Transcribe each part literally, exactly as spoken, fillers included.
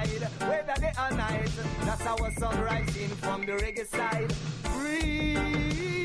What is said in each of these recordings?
side, whether day or night. That's our sun rising from the reggae side. Free.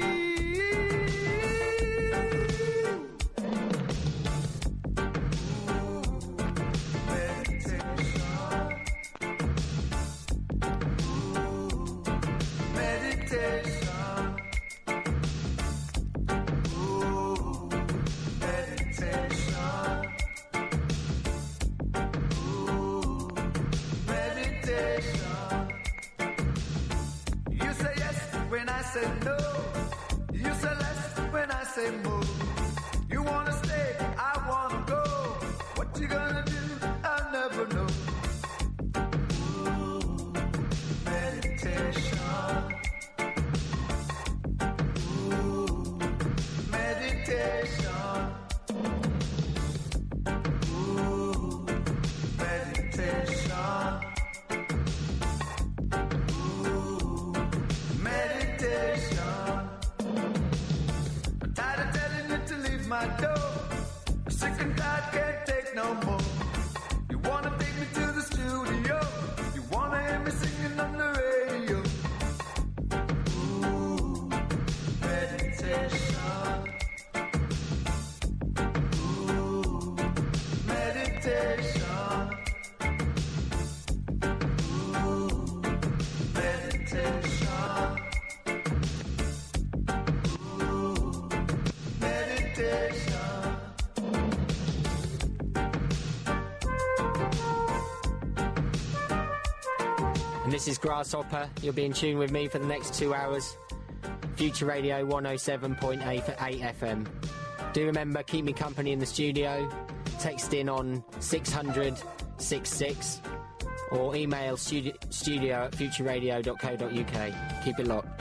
This is Grasshopper. You'll be in tune with me for the next two hours. Future Radio one oh seven point eight for eight F M. Do remember, keep me company in the studio. Text in on six hundred sixty-six or email studio, studio at futureradio dot co dot uk. Keep it locked.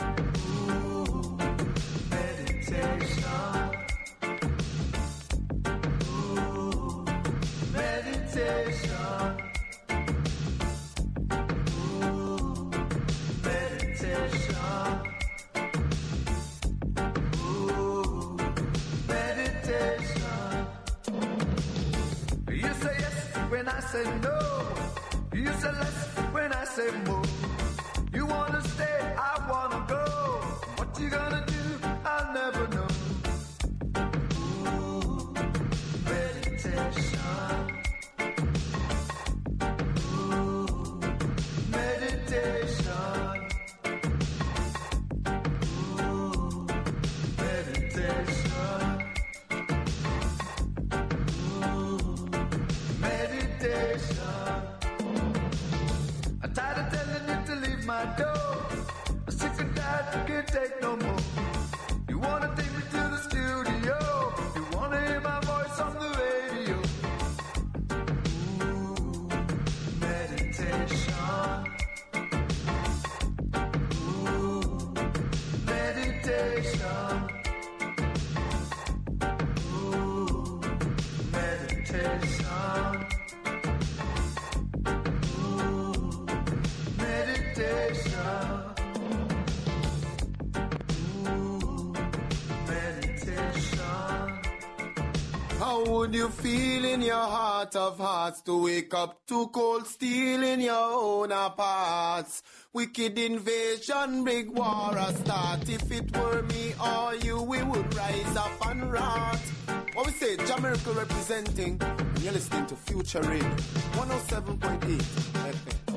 Of hearts to wake up to cold steel in your own parts. Wicked invasion, big war a start. If it were me or you, we would rise up and rot. What we say, Jamaica representing, and you're listening to Future Radio one oh seven point eight F M.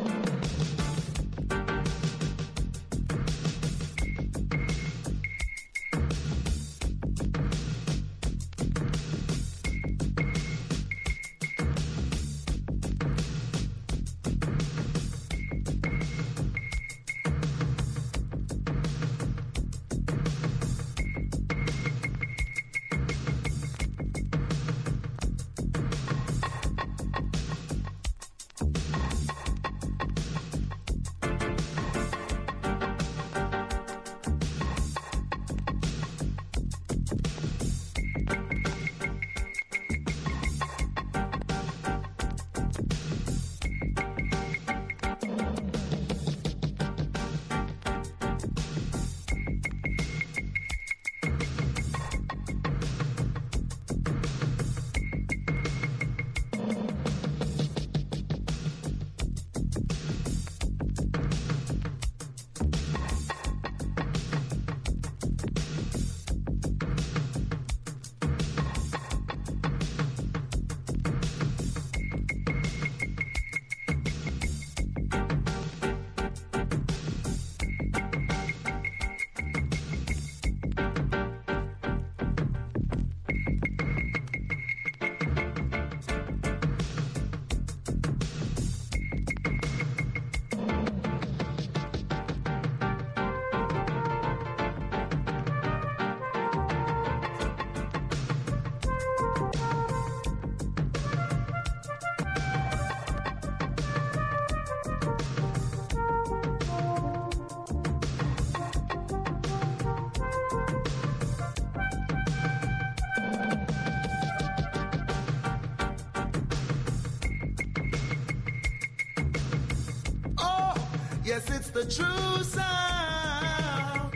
Yes, it's the true sound.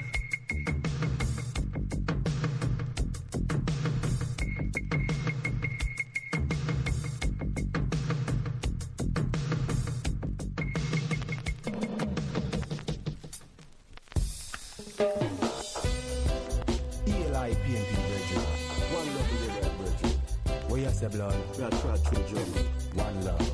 Eli painting virgin. One love with the red virgin. What you say, blood? We are proud to German. One love.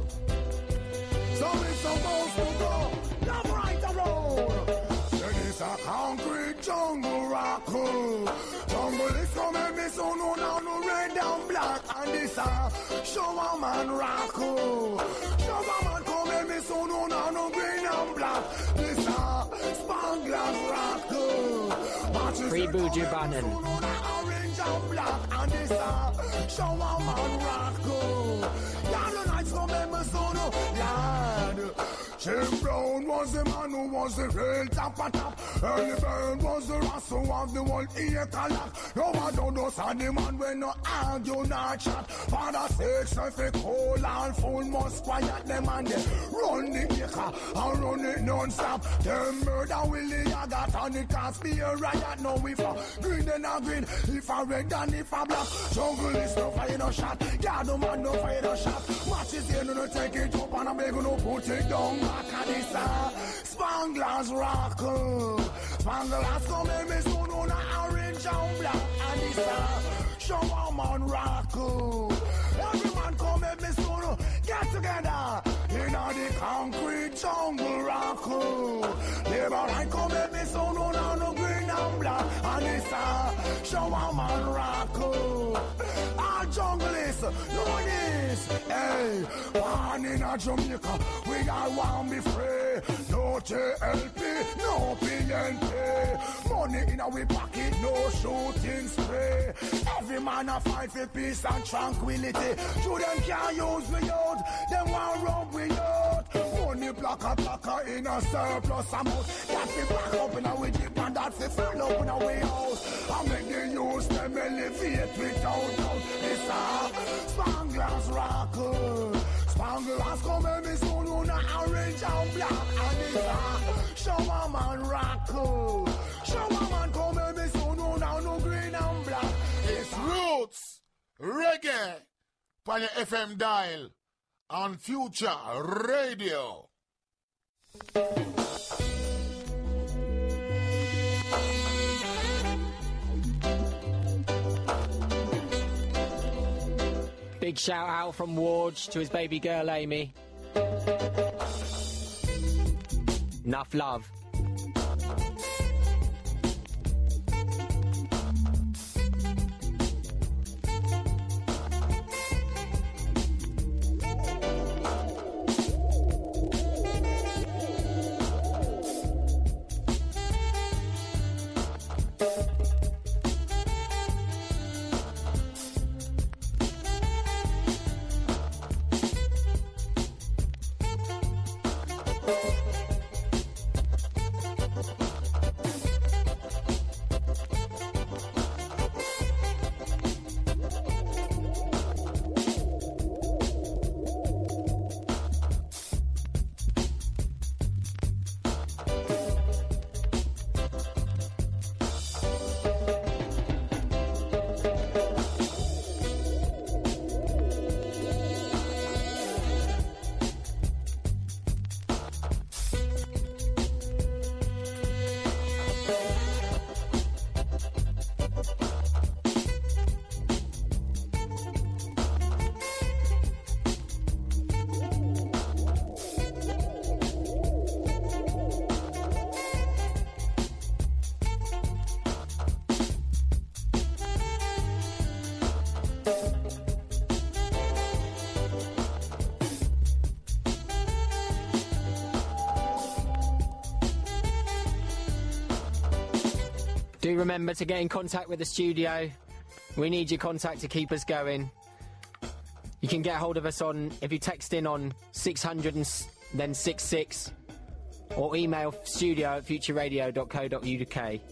So it's supposed to go. Love right around. Say this a concrete jungle rock. Jungle is coming me so no now no red and black. And this a shower man rock. Shower man coming me so no now no green and black. This a Spanglers rock. Free Buju Bannon. Orange and black. And this a shower man rock. Yellow nights coming me so no lad. Jim Brown was the man who was the real top of top. Early Bird was the rascal of the world ear collapse. No one don't know the man when no argue, not chat. Father sakes, if it cold and full must quiet them and they run the acre and run it non-stop. Them murder Willie Agat and it can't be a riot. No, if a green then a green, if a red and if a black. Jungle is no fire no shot. Yeah, no man no fire no shot. Match is here, no, no take it up and I'm gonna put it down. Spanglers rock. Spanglers come in me soon on a orange and black. And it's a shower man rock. Every man come in me soon. Get together in a the concrete jungle rock. Labor right come in me soon on no green and black. And it's a shower man rock. Our jungle is know this. Hey, born in a Jamaica, we all want be free. No J L P, no P N P. Money in our pocket, no shooting spray. Every man a fight for peace and tranquility. You them can't use me out, them want rub me out. Money blocker, blocker in a surplus amount. That fi back up in our jeep and that fi fall up in our house. I make the use them elevate without doubt. It's a Spanglers rock. Spanglers come and me soon on a orange and black. And it's a shower man rock. Shower man come and me soon on a no green and black. It's roots, reggae, on your F M dial, on Future Radio. Big shout out from Warge to his baby girl Amy. Enough love. Do remember to get in contact with the studio. We need your contact to keep us going. You can get hold of us on, if you text in on six hundred and then six six, or email studio at future radio dot co dot U K.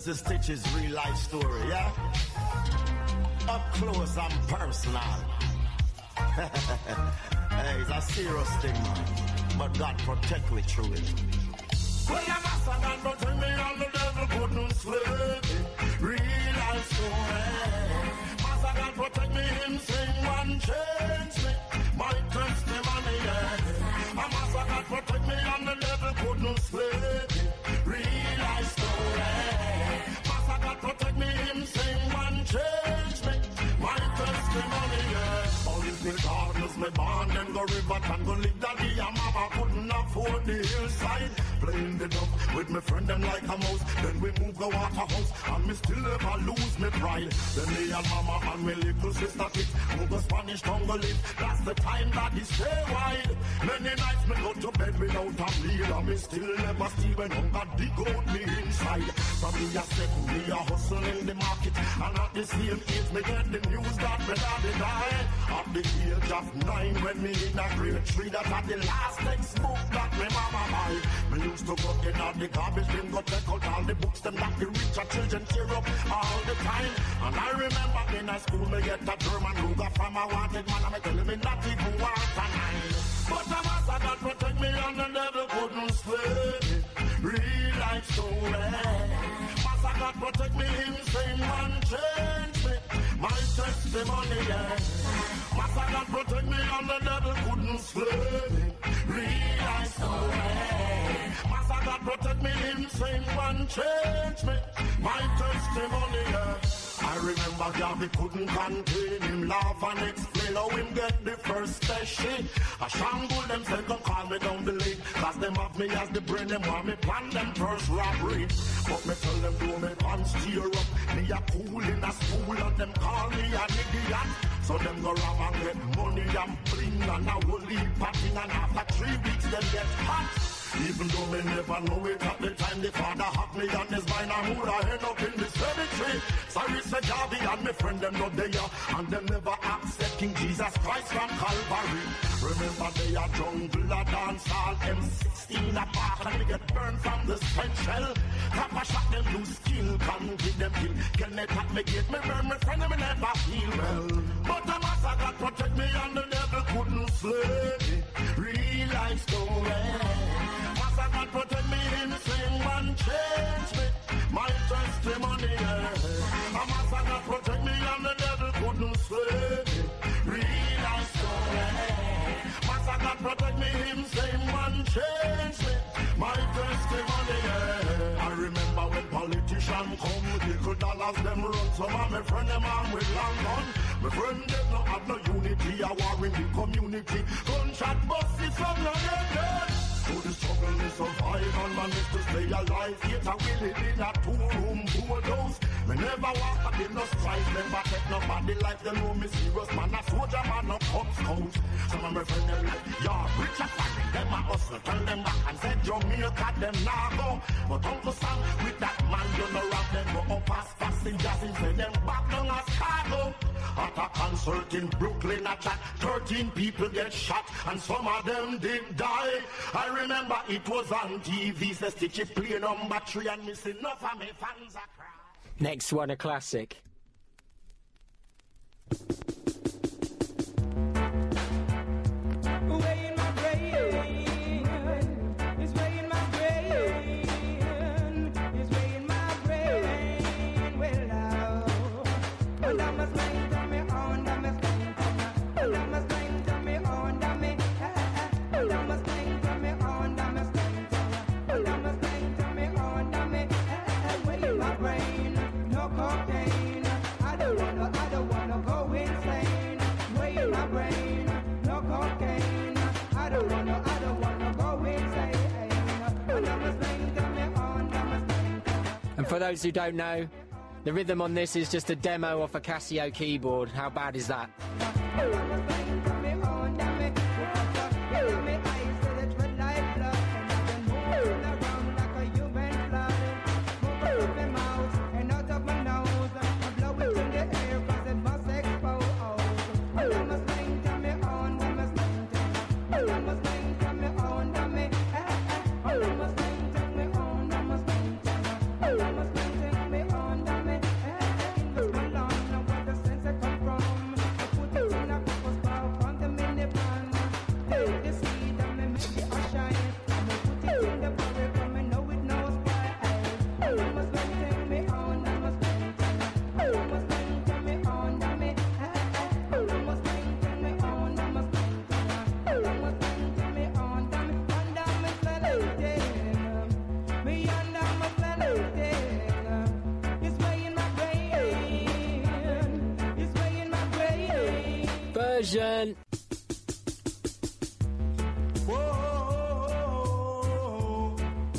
Sister Stitch's real life story, yeah? Up close and personal. Hey, it's a serious thing, man. But God protect me through it. Well, I'm a son, but tell me on the devil couldn't slip it. Real life story. Master God protect me, him sing one change me. My testimony, yeah. A master God protect me, and the devil couldn't slip it. Real life story. Master God protect me, him sing one change me. My testimony, yeah. Olympic hardness, me born, then go river, and go live daddy, and mama couldn't afford the hillside. Playing the dove with my friend them like a mouse. Then we move the waterhouse, and me still never lose me pride. Then me and mama and my little sister kids move the Spanish tongue live. That's the time that is stay wide. Many nights me go to bed without a meal, and me still never steal when hunger dig out me inside. From me a second, me a hustle in the market, and at the same age me get the news that me daddy died. At the age of nine, when me in a grade three, that at the last textbook that me mama buy. Me used to go in all the garbage bin, go check out all the books them that the richer children tear up all the time. And I remember in high school me get a German Ruger from a wanted man, and me tell me not even want a nine. But the master God protect me, and the devil couldn't slay me. Real life story. Master God protect me, him same man change me. My testimony, yeah. Master God protect me, and the devil couldn't slay me. Real life story. Master God protect me, him same one change me. My testimony, yeah. I remember Gabby couldn't contain him, laugh and explain how him get the first special. I shamble them said don't call me down the lane, cause them have me as the brain, them want me plan them first robbery. But me tell them do me pants tear up, me a cool in a school and them call me an idiot. So them go round and get money and bling and a whole heap of thing, and after three weeks them get hot. Even though me never know it at the time the father had me on his mind, and who I end up in the cemetery. Sorry, Sir Jarvie and my friend them not there, and them never accept King Jesus Christ from Calvary. Remember they are jungle, a dance hall, M sixteen a park, and they get burned from the spent shell. Kappa shot them lose skill, can give them kill. Can they tap me gate, me burn my friend, me never feel well. But the master God protect me, and the devil couldn't slay me. Real life story. God protect me, him sing one change me. My testimony, yeah. A master God protect me, and the devil couldn't slay me. Real life story. Master God protect me, him sing one change me. My testimony, yeah. I remember when politicians come with little dollars, them run. Some of my friend them armed with long gun. My friend them not have no unity, a war in the community. Gunshot buses from the dead. So the struggle is survive and manage to stay alive. Yet I will live in a two-room boardhouse. Me never walk up in no strife, never take nobody life. They know me serious man, a soldier man, a cop scout. Some of my friends them like, yeah, rich and fat, them a hustle. Turn them back and say Jamaica, them nah go. But Uncle Sam, with that man, you know rock them go up as passengers. He say them back down as cargo. At a concert in Brooklyn, a chat, thirteen people get shot, and some of them did die. I remember it was on T V, says Stitchy play number three, and missing enough of me fans are crying. Next one, a classic. For those who don't know, the rhythm on this is just a demo off a Casio keyboard. How bad is that? version. Whoa,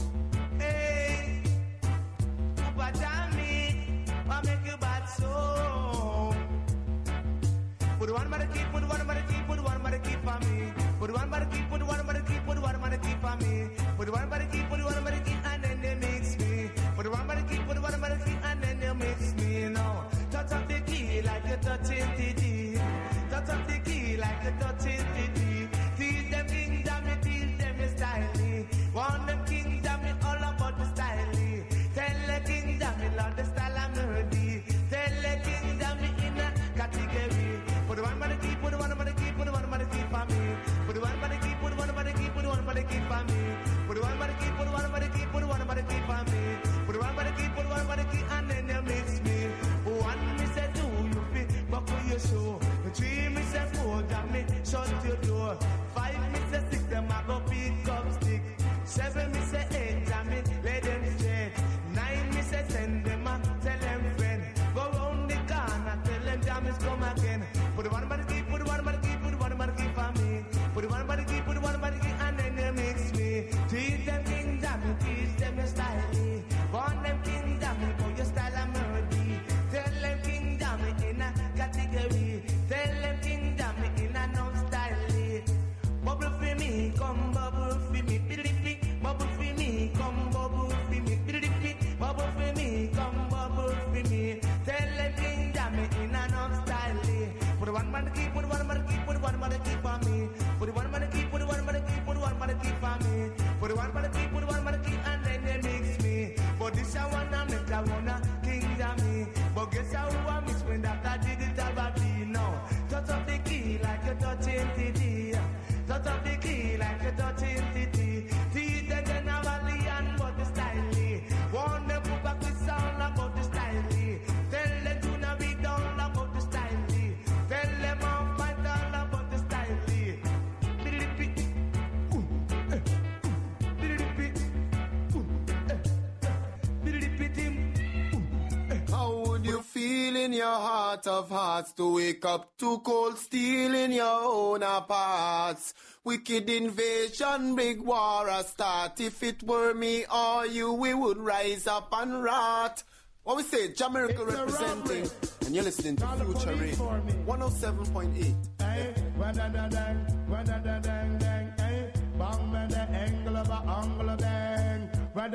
hey, Papa Jammy, I make you bad so. Put one more keep, put one more keep, put one more keep for me. Put one more keep, put one more keep, put one more keep for me. Put one more keep, put one more keep, and then they mix me. Put one more keep, put one more keep, and then they mix me. No, touch up the key like you're touching the D. Touch up the key like you're touching the D. Teach them King Jammy, teach them your style. Want them King Jammy all about the style. Tell the King Jammy love the style and melody. Tell the King Jammy in a category. Put one more key, put one more key, put one more key for me. Put one more key, put one more key, put one more key for me. Put one more key, put one more key, put one more key for me. Put one more key, put one more key, and then you mix me. One me say two, you fit buckle your shoe. Three me say four, Jammy shut your door. Five me say six, them I go pick up stick. Seven me say eight, Jammy let them straight. Nine me say ten, them I tell them friend. Go round the corner, tell them Jammy's come again. Put one more key, put one more key, put one more key for me. Put one more key, put one more key, and then they mix me. Teach them King Jammy, teach them your style. Want them King Jammy for your style and melody. Tell them King Jammy in a category. Tell them King Jammy in a no style. Bubble for me, come bubble for me, biddy bubble for me, come bubble for me, biddy bubble for me, come bubble for me. Tell them King Jammy in a no style. Put one more key, put one more key, put one more key for me. Put one more key, put one more key, put one more key for me. Put one more key, put one more key, and then they mix me. But this I wanna make I wanna King Jammy. But guess how I miss when that I did it about me now. Touch up the key like you're touching T T. Touch up the key like you're touching T T. T the generally and but the style. Want them put back the sound about the style. Tell them to now be down about the style. Tell them I'm fight all about the style. How would you feel in your heart of hearts to wake up to cold steel in your own parts? Wicked invasion, big war a start. If it were me or you, we would rise up and rot. What we say, Jamaica representing, and you're listening to Future Radio, one oh seven point eight. Hey, wa-da-da-dang, wa-da-da-dang, dang, hey, bang, man, the angle of a angle of bang.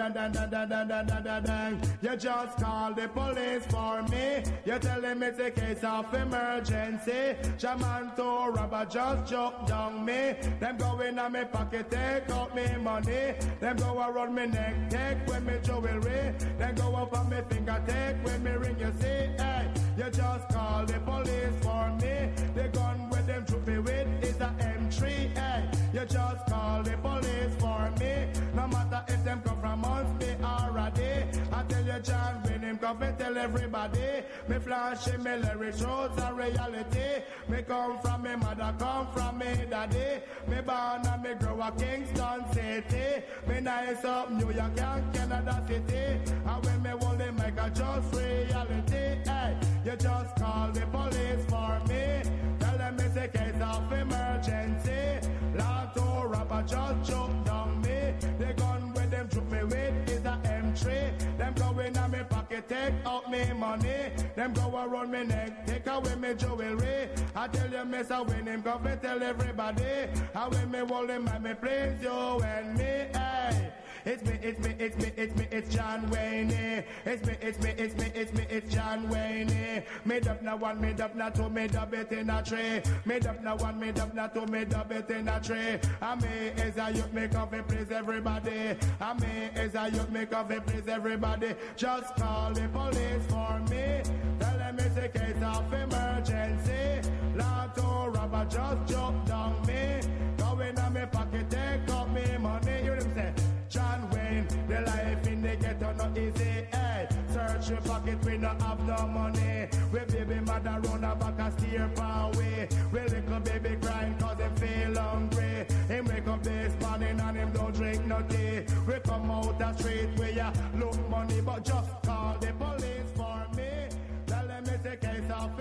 Wa-da-da-da-da-da-da-da-dang. You just call the police for me. You tell them it's a case of emergency. Shaman to rubber just jump down me. Them go in on me pocket, take out me money. Them go around me neck, take with me jewelry. Them go up on me finger, take with me ring, you see. Hey, you just call the police for me. The gun with them troop me with is a M three. Hey, you just call the police for me. No matter if them come from months, me already. I tell you, John, when him come and tell everybody. Me flashing me lyrics, shows a reality. Me come from me mother, come from me daddy. Me born and me grow up Kingston City. Me nice up New York and Canada City. And when me hold the mic, I just reality. Hey, you just call the police for me. Tell them it's a case of emergency. Lato rapper just choke down me. The gun with them troop me with is a M three. Them go in on me pocket, take out me money. Them go around me neck, take away me jewelry. I tell you, miss, I win him, come and tell everybody. I when me hold him and me praise you and me, hey. It's me, it's me, it's me, it's me, it's John Wayne. It's me, it's me, it's me, it's me, it's John Wayne. Made up now one, made up now two, made up it in a tree. Made up now one, made up now two, made up it in a tree. And me is a youth, make up and please everybody. And me is a youth, make up and please everybody. Just call the police for me. Tell them it's a case of emergency. Lato rubber just jump down me. Go in on me pocket, take out me money. You hear them say, John Wayne, the life in the ghetto not easy, hey. Search your pocket, we not have no money. We baby mother run a back and steer far away. We little baby crying cause they feel hungry. Him wake up this morning and him don't drink no tea. We come out the street where ya look money, but just call the police for me. Tell them it's a case of emergency.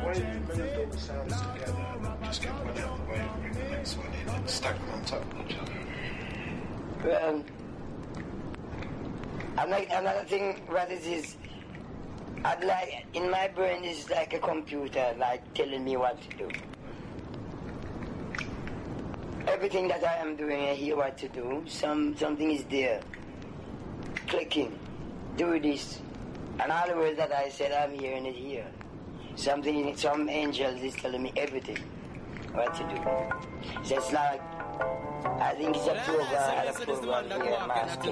emergency. Sounds together, just get one out of the way and bring the next one in and stack them on top of each other. Well, another, another thing, what it is, I'd like, in my brain is like a computer, like telling me what to do. Everything that I am doing, I hear what to do. Some something is there, clicking, do this, and all the words that I said, I'm hearing it here. Something, some angels is telling me everything, what to do. So it's like, I think it's a program, a program here, Master.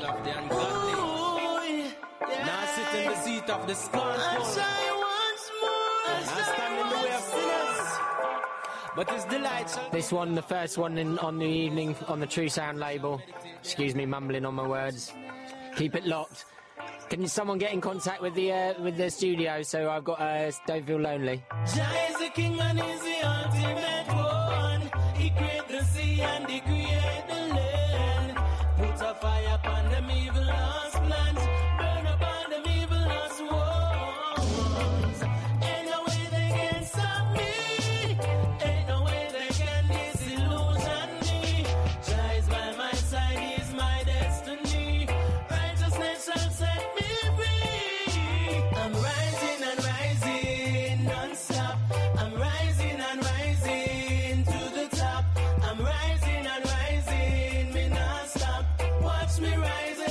Now I sit in the seat of the scornful. I stand in the way of sinners. But it's delightful. This one, the first one in, on the evening on the True Sound label. Excuse me, mumbling on my words. Keep it locked. Can someone get in contact with the uh, with the studio so I've got uh, Don't Feel Lonely? Jah is the king and is the ultimate one. He created the sea and he created the land. Put a fire upon them evil lost plans. Burn upon them evil lost ones. Ain't no way they can stop me. Ain't no way they can disillusion me. Jah is by my side, he is my destiny. Righteousness shall set me free. I'm rising and rising non-stop. I'm rising and rising to the top. I'm rising and rising, me not stop. Watch me rising.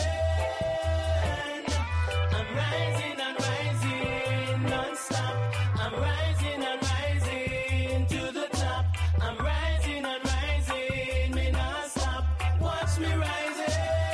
I'm rising and rising non-stop. I'm rising and rising to the top. I'm rising and rising, me not stop. Watch me rising.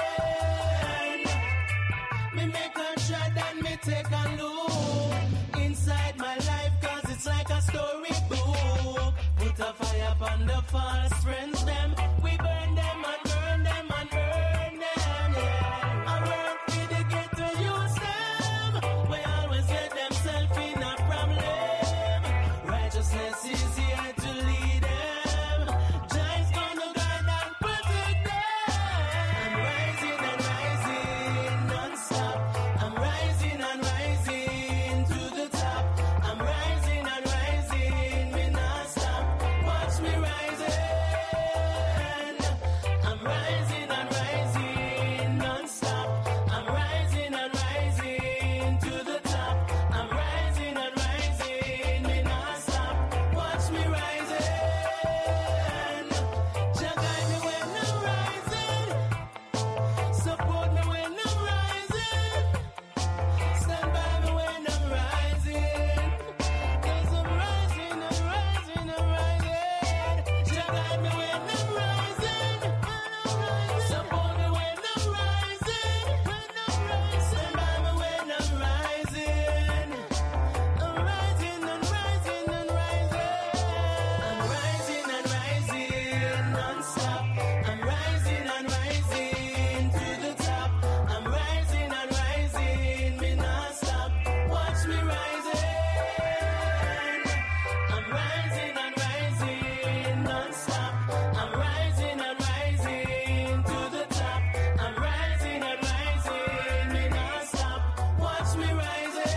Me make a shot and me take a look inside my life, cause it's like a storybook. Put a fire upon the false friends, them. We burn them and burn them and burn them, yeah. I work with the ghetto use them. We always get themselves in a problem. Righteousness is here to lead them. Jah is gonna guide and protect them. I'm rising and rising non-stop. I'm rising and rising to the top. I'm rising and rising, me not stop. Watch me rising. I'm rising and rising non-stop. I'm rising and rising to the top. I'm rising and rising, me not stop. Watch me rising. Jah guide me when I'm rising. Support me when I'm rising. Stand by me when I'm rising. Cause I'm rising, I'm rising, I'm rising. Jah guide me when I'm rising. Support me when I'm rising. Stand by me when I'm rising. I'm rising and rising and rising. I'm rising and rising non-stop. I'm rising and rising to the top. I'm rising and rising, me not stop. Watch me rising. I'm rising and rising non-stop. I'm rising and rising to the top. I'm rising and rising, me not stop. Watch me rising.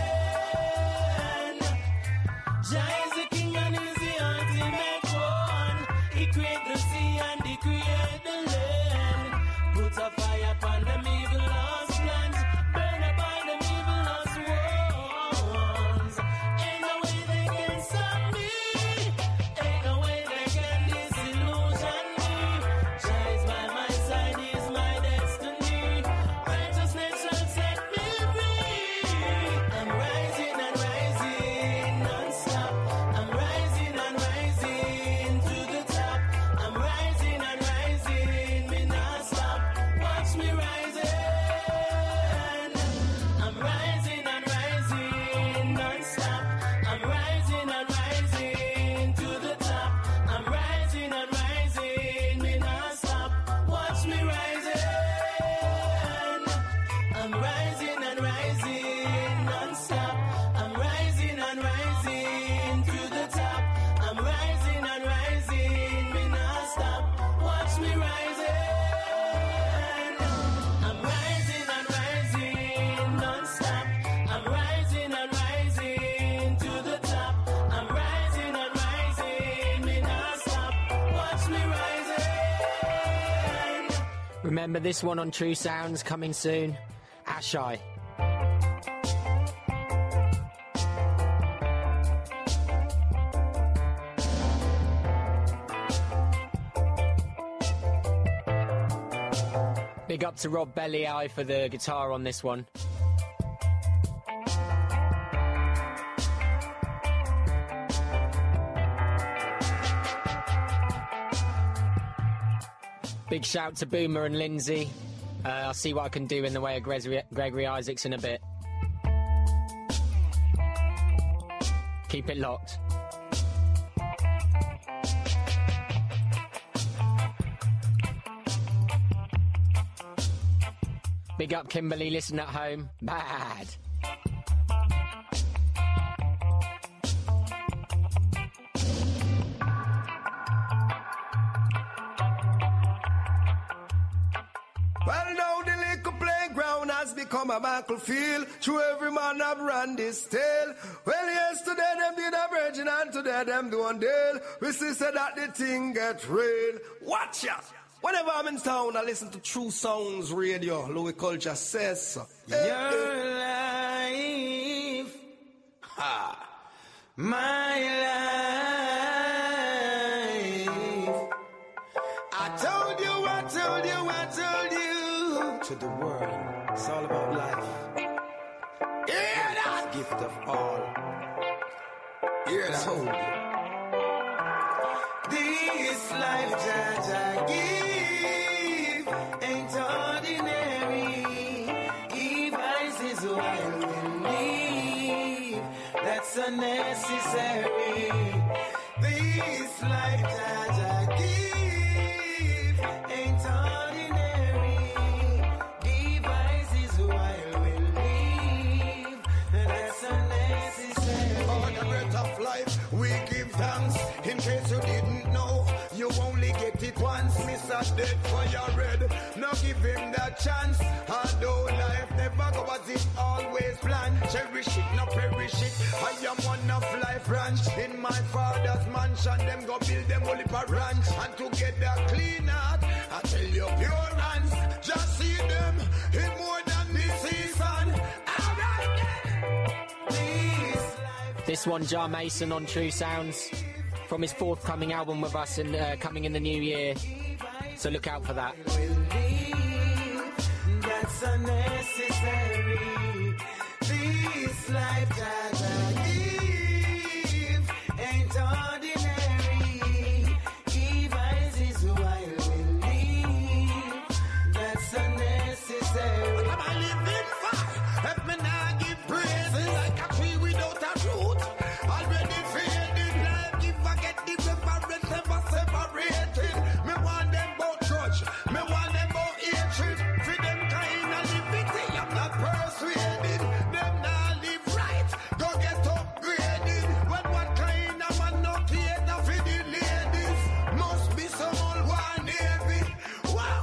Jah is the king and is the ultimate one. He created the sea and he created the land. Put a fire upon them evil lost plans. Burn upon them evil lost ones. Ain't no way they can stop me. Ain't no way they can disillusion me. Jah is by my side, he is my destiny. Righteousness shall set me free. I'm rising and rising non-stop. Remember this one on True Sounds coming soon? Ashai. Big up to Rob Belliai for the guitar on this one. Big shout to Boomer and Lindsay. Uh, I'll see what I can do in the way of Gregory, Gregory Isaacs in a bit. Keep it locked. Big up Kimberly, listen at home. Bad. Well, now the little playground has become a battlefield. Through every man have run this tale. Well, yesterday them did a virgin and today them doing deal. We see say that the thing get real. Watch ya! Whenever I'm in town, I listen to True Sounds Radio. Louis Culture says so. Your life, ha, my life. I told you, I told you, I told you. To the world, it's all about life. Hear that? Gift of all. Hear that? Told you. This life that I give ain't ordinary. If I is why we live, that's unnecessary. This life that I give ain't ordinary. Device is why we live, that's unnecessary. On the breath of life, we give thanks. In case you didn't know, you only get it once. Mister Dead for your red. Now give him that chance. Although life never go as it always planned. Cherish it, not perish it. I am one of life branch. In my father's mansion, them go build them only for ranch. And to get that clean out, I tell you pure hands. Just see them in more than the season. Alright then. This one, Jar Mason on True Sounds, from his forthcoming album with us and uh, coming in the new year. So look out for that. That's unnecessary. This life that I give ain't ordinary. Device is why we live. That's unnecessary. Am I living far? If me not give praises like a tree without a root. Already faded life, give I get the reverence, never separated. Me want them both grudge, me want them both hatred. For them kind of liberty, I'm not persuaded. Them not live right, go get upgraded. When what kind of man no theater for the ladies? Must be some old one navy. Wow.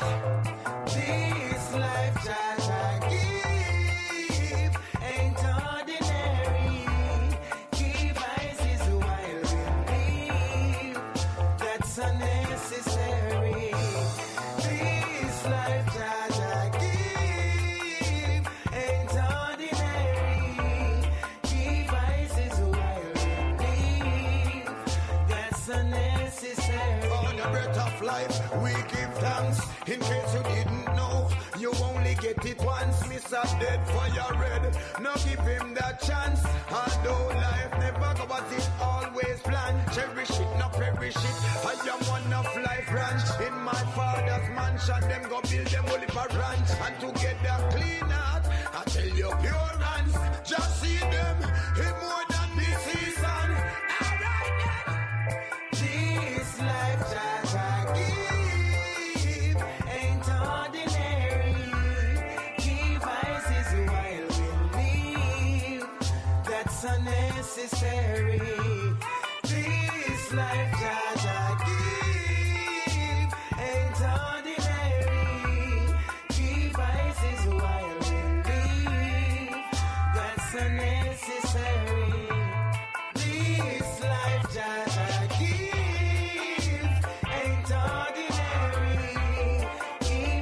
This life that I give ain't ordinary. Device is why we live. That's unnecessary. This life that I give ain't ordinary. Device is why we live. That's unnecessary. On the breath of life, we give thanks. In case you didn't know, you only get it once. Mister Dead for your red. Now give him that chance. Although life never go as it always planned. Cherish it, not perish it. I am one of life branch. In my father's mansion, them go build them only for ranch. And to get that clean out, I tell you pure hands. Just see them in more than the season. Alright then. This life that I give ain't ordinary. Device is why we live. That's unnecessary. This life that I give ain't ordinary. Device is why we live. That's unnecessary. This life that I give ain't ordinary.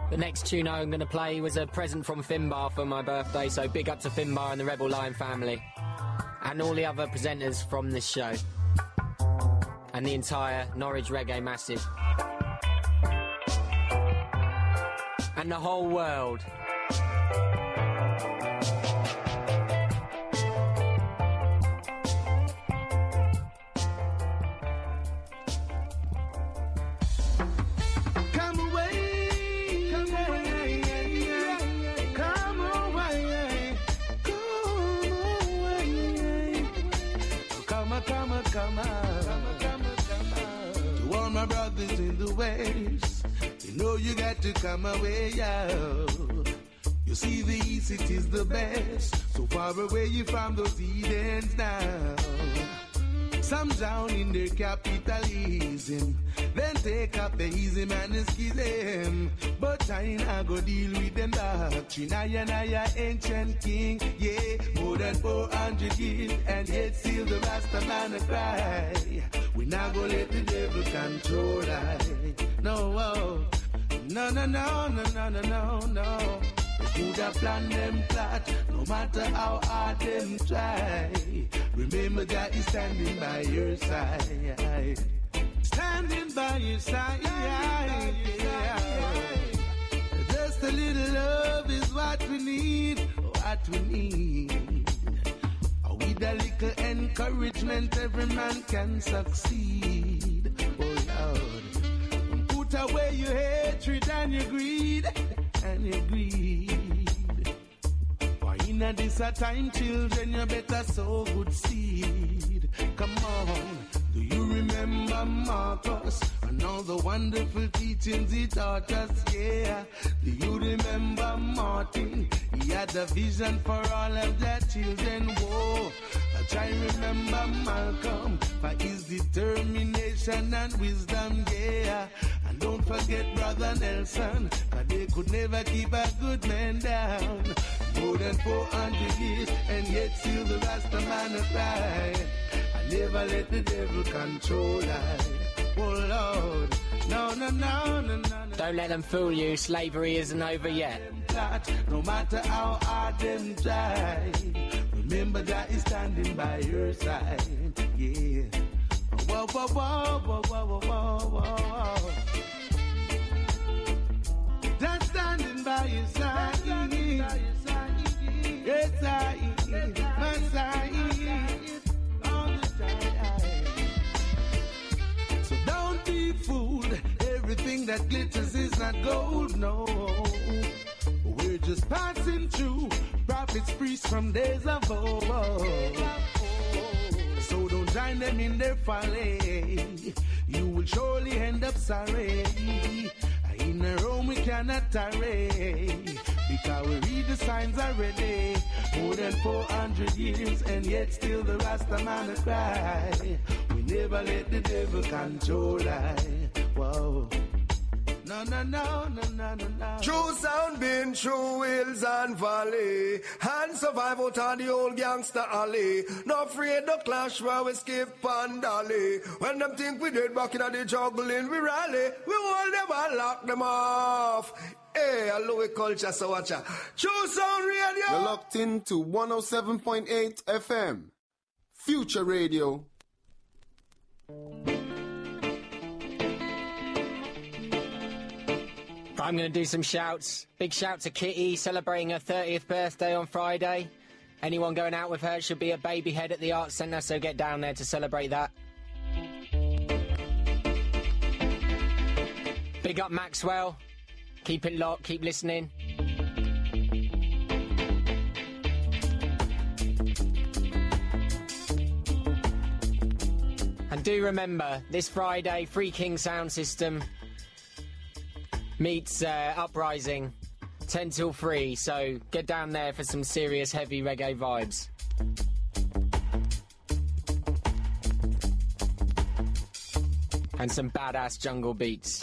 The next tune I'm going to play was a present from Finbar for my birthday, so big up to Finbar and the Rebel Lion family. And all the other presenters from this show. And the entire Norwich Reggae Massive. And the whole world. You know you got to come away, yo. You see the east, it is the best. So far away you from those Edens now. Some down in their capitalism, then take up the easy man and schism. But I ain't go deal with them doctrine. I and I ancient king, yeah, more than four hundred years, and yet still the Rasta man a cry. We not go let the devil control I. No, oh, no, no, no, no, no, no, no, no. They could have planned them plot, no matter how hard them try. Remember God is standing by your side. Standing by your side. Just a little love is what we need, what we need. With a little encouragement, every man can succeed. Oh Lord, put away your hatred and your greed, and your greed. For in a this a time, children, you better sow good seed. Come on, do you remember Marcus and all the wonderful teachings he taught us? Yeah. Do you remember Martin? He had a vision for all of their children. Whoa. I try remember Malcolm for his determination and wisdom. Yeah. And don't forget Brother Nelson, cause they could never keep a good man down. More than four hundred years, and yet still the Rasta man a cry. I never let the devil control I. Oh Lord, no, no, no, no, no. Don't let them fool you, slavery isn't over yet. No matter how hard them try, remember that he's standing by your side. Yeah. Whoa, whoa, whoa, whoa, whoa, whoa, whoa, whoa. That's standing by your side. Yes, I, my side. All the time. So don't be fooled. Everything that glitters is not gold, no. We're just passing through. Prophets, priests from days of old. So don't join them in their folly. You will surely end up sorry. In a room we cannot tarry, because we read the signs already. More than four hundred years, and yet still the Rasta man a cry. We never let the devil control I. Whoa. No, no, no, no, no, no, no. True sound been through hills and valley, and survive out on the old gangster alley. No afraid the clash where we skip and dolly. When them think we dead back in the juggling, we rally. We hold them and lock them off. Hey, I love culture, so watch out. True sound radio. You're locked into one oh seven point eight F M. Future Radio. I'm going to do some shouts. Big shout to Kitty, celebrating her thirtieth birthday on Friday. Anyone going out with her should be a baby head at the Arts Centre, so get down there to celebrate that. Big up Maxwell. Keep it locked, keep listening. And do remember, this Friday, Free King Sound System meets uh, Uprising, ten till three, so get down there for some serious heavy reggae vibes. And some badass jungle beats.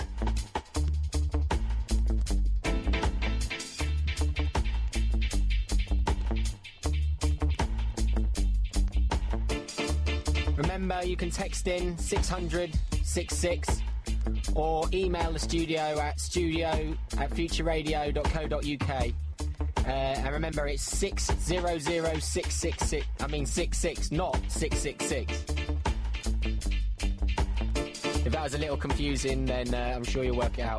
Remember, you can text in six hundred sixty-six or email the studio at studio at futureradio dot co dot uk. Uh, and remember, it's six zero zero six six six. I mean six six, not six six six. If that was a little confusing, then uh, I'm sure you'll work it out.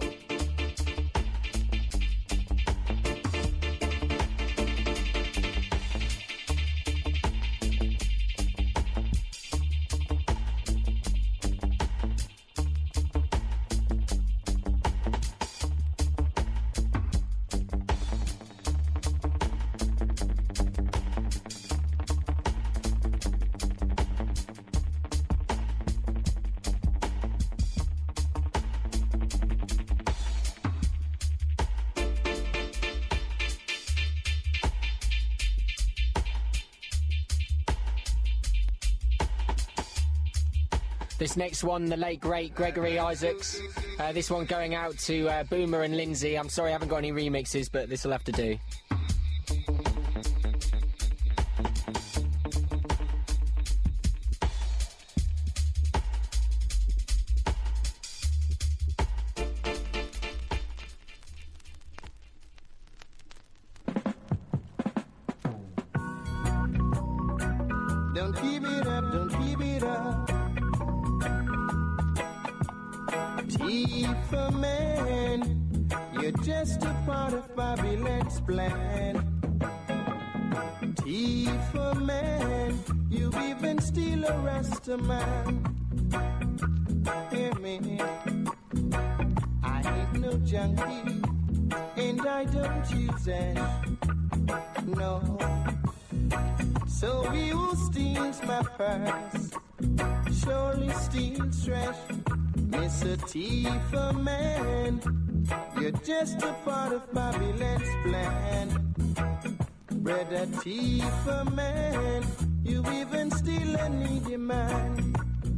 This next one, the late, great Gregory Isaacs. Uh, this one going out to uh, Boomer and Lindsay. I'm sorry I haven't got any remixes, but this will have to do. Don't keep it up, don't keep it up. T for man, you're just a part of Babylon's plan. T for man, you even steal a Rasta man. Hear me, I ain't no junkie, and I don't use ash, no. So he who steals my purse surely steals trash. Mister T for man, you're just a part of Babylon's plan. Brother T for man, you even steal a needy man.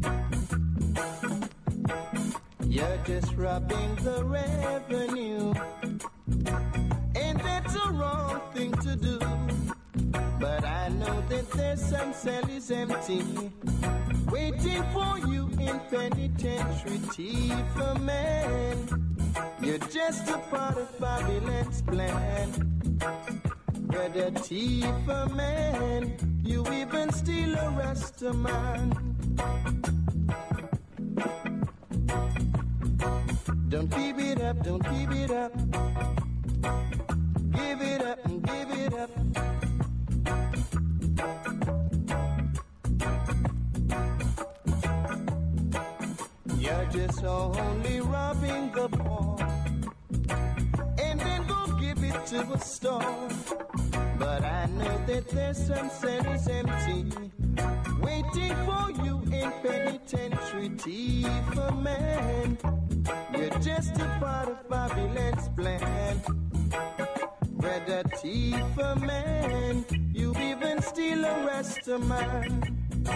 You're just robbing the revenue, and that's a wrong thing to do. But I know that there's some cells empty, waiting for you in penitentiary. T for man, you're just a part of Babylon's plan. Brother T for man, you even steal a Rasta man. Don't keep it up, don't keep it up. Give it up and give it up. You're just only robbing the poor, and then go give it to a store. But I know that there's some cells empty, waiting for you in penitentiary. T for man, you're just a part of Babylon's plan. Brother T for man, you even steal a Rasta man.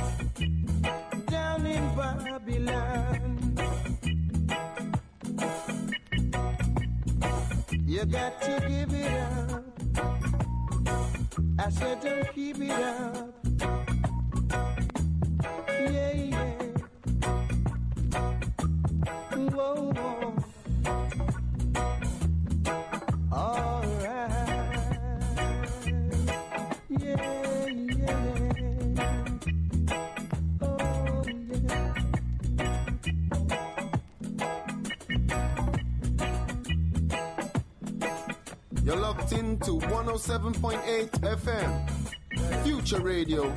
Down in Babylon, you got to give it up. I said don't keep it up. Yeah, yeah. Whoa, whoa. All right. Yeah, yeah. Oh, yeah. You're locked into one oh seven point eight F M, Future Radio.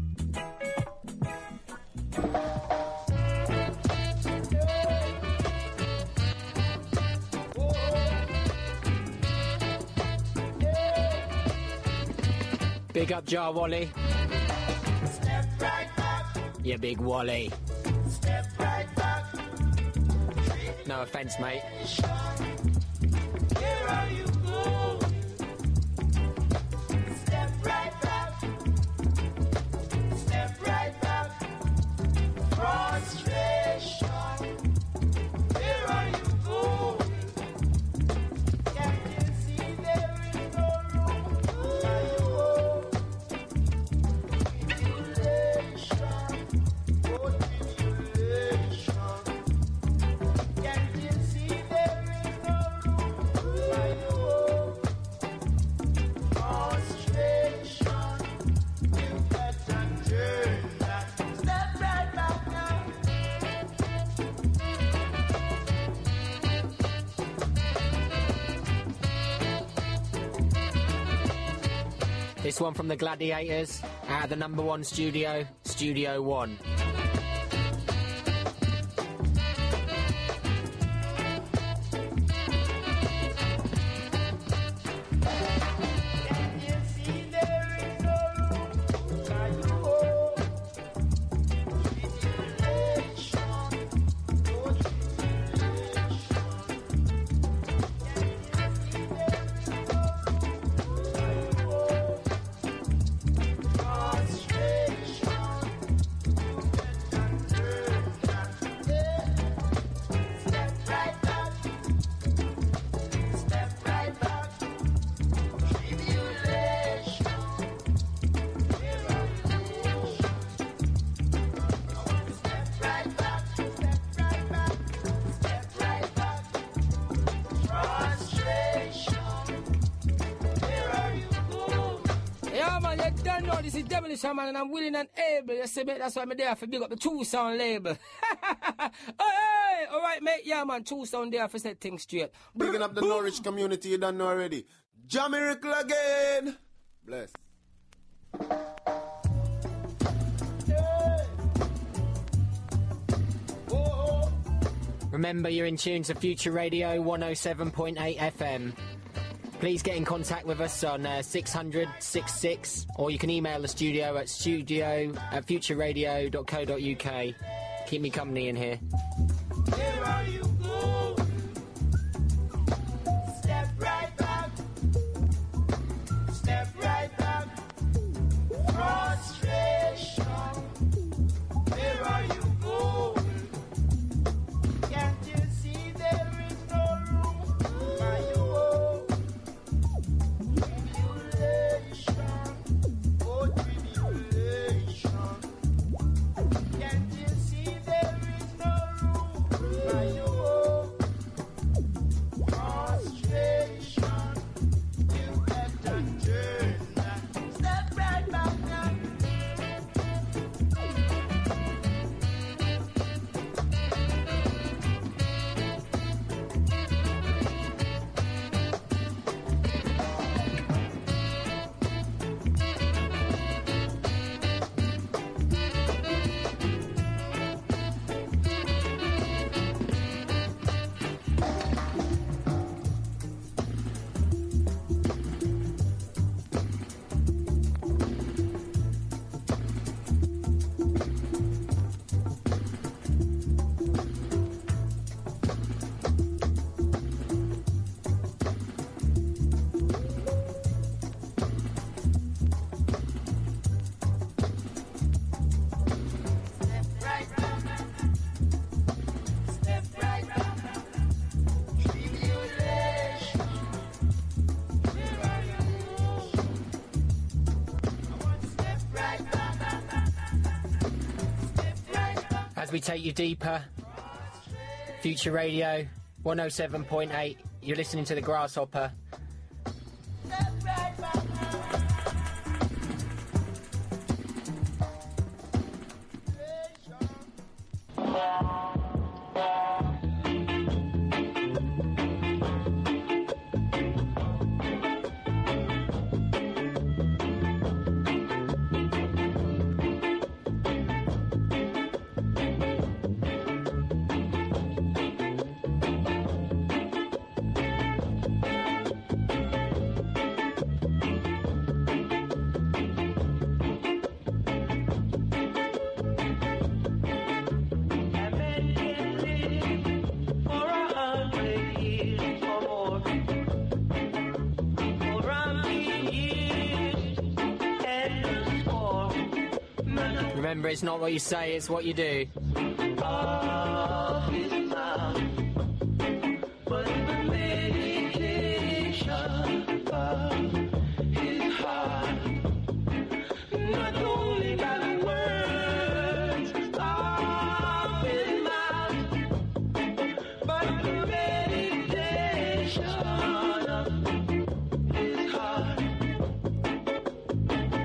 Big up Jar Wally. Step right back. You big Wally. Step right back. No offence, mate. Where are you going? Step right back. Step right back. Frustration. Where are you going? Can't you see there is no room for you? Tribulation. Oh, tribulation. This one from the Gladiators, out of the number one studio, Studio One. Man, and I'm willing and able. You see, mate, that's why I'm there for big up the True Sound label. Hey, hey, all right, mate. Yeah, man, True Sound there for set things straight. Bigging up the Norwich community, you don't know already. Jamaica again. Bless. Remember, you're in tune to Future Radio one oh seven point eight F M. Please get in contact with us on uh, six hundred sixty-six, or you can email the studio at studio at futureradio dot co dot uk. Keep me company in here. Where are you going? Step right back. Step right back. Frustration. Where are you going? Can't you see there is no room for you? As we take you deeper, Future Radio one oh seven point eight, you're listening to The Grasshopper. Remember, it's not what you say, it's what you do.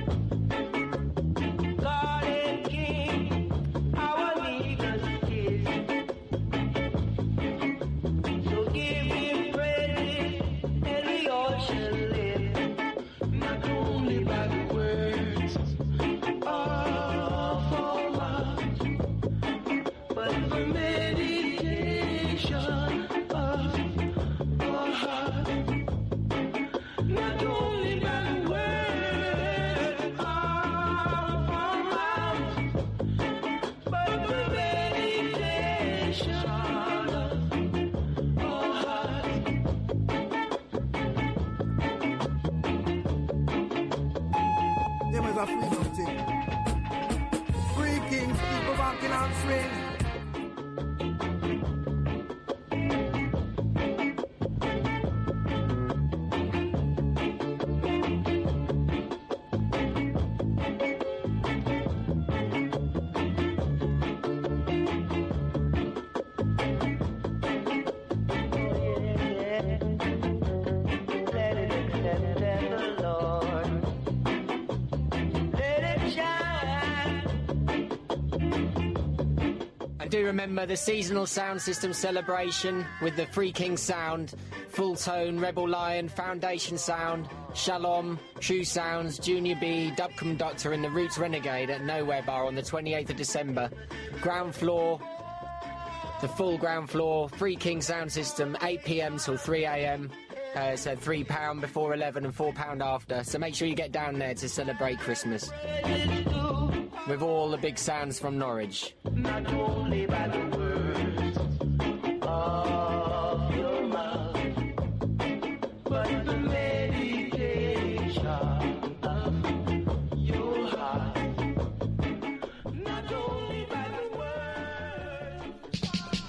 God is King, our leader is do remember the seasonal sound system celebration with the Three Kings Sound, Full Tone, Rebel Lion, Foundation Sound, Shalom, True Sounds, Junior B, Dub Conductor and the Roots Renegade at Nowhere Bar on the twenty-eighth of December. Ground floor, the full ground floor, Three Kings Sound System, eight p m till three a m Uh, so three pounds before eleven and four pounds after. So make sure you get down there to celebrate Christmas with all the big sounds from Norwich. Not only by the words of your mouth, but the meditation of your heart. Not only by the words.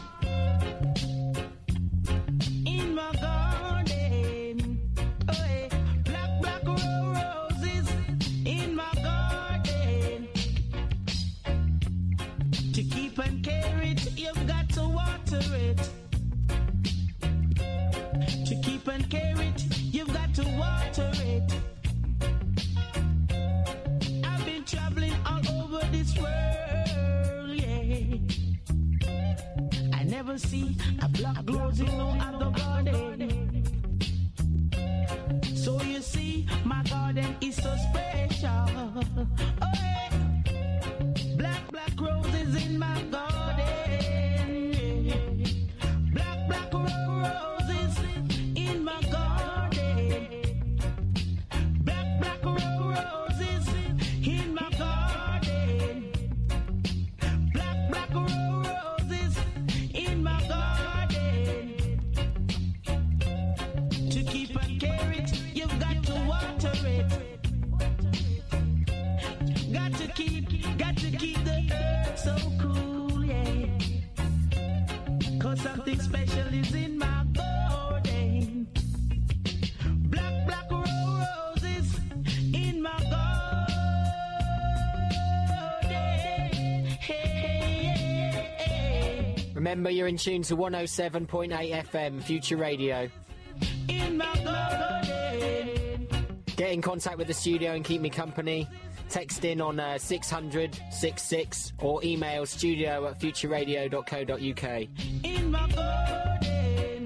In my garden, oh yeah, black, black roses in my garden. To keep and care it, you've got to water it. To keep and care it, you've got to water it. I've been traveling all over this world, yeah. I never see a black rose in no other garden. So you see, my garden is so special. Oh yeah. Black, black roses in my garden. Black, black roses in my garden. Black, black roses in my garden. Black, black roses in my garden. To keep and care it, you've got to water it. Got to keep, got to keep the earth so cool, yeah. Cause something special is in my garden. Black, black roses in my garden. Hey, Remember, you're in tune to one oh seven point eight F M, Future Radio. in my garden. Get in contact with the studio and keep me company. Text in on uh, six hundred sixty-six or email studio at futureradio dot co dot uk. In my garden.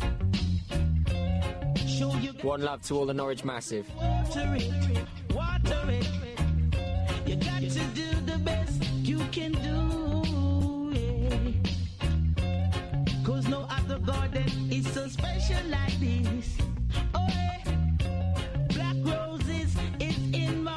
Show you One love to all the Norwich Massive. water it, water it. You got to do the best you can do, yeah. Cause no other garden is so special like this. Oh, yeah. Black roses is in my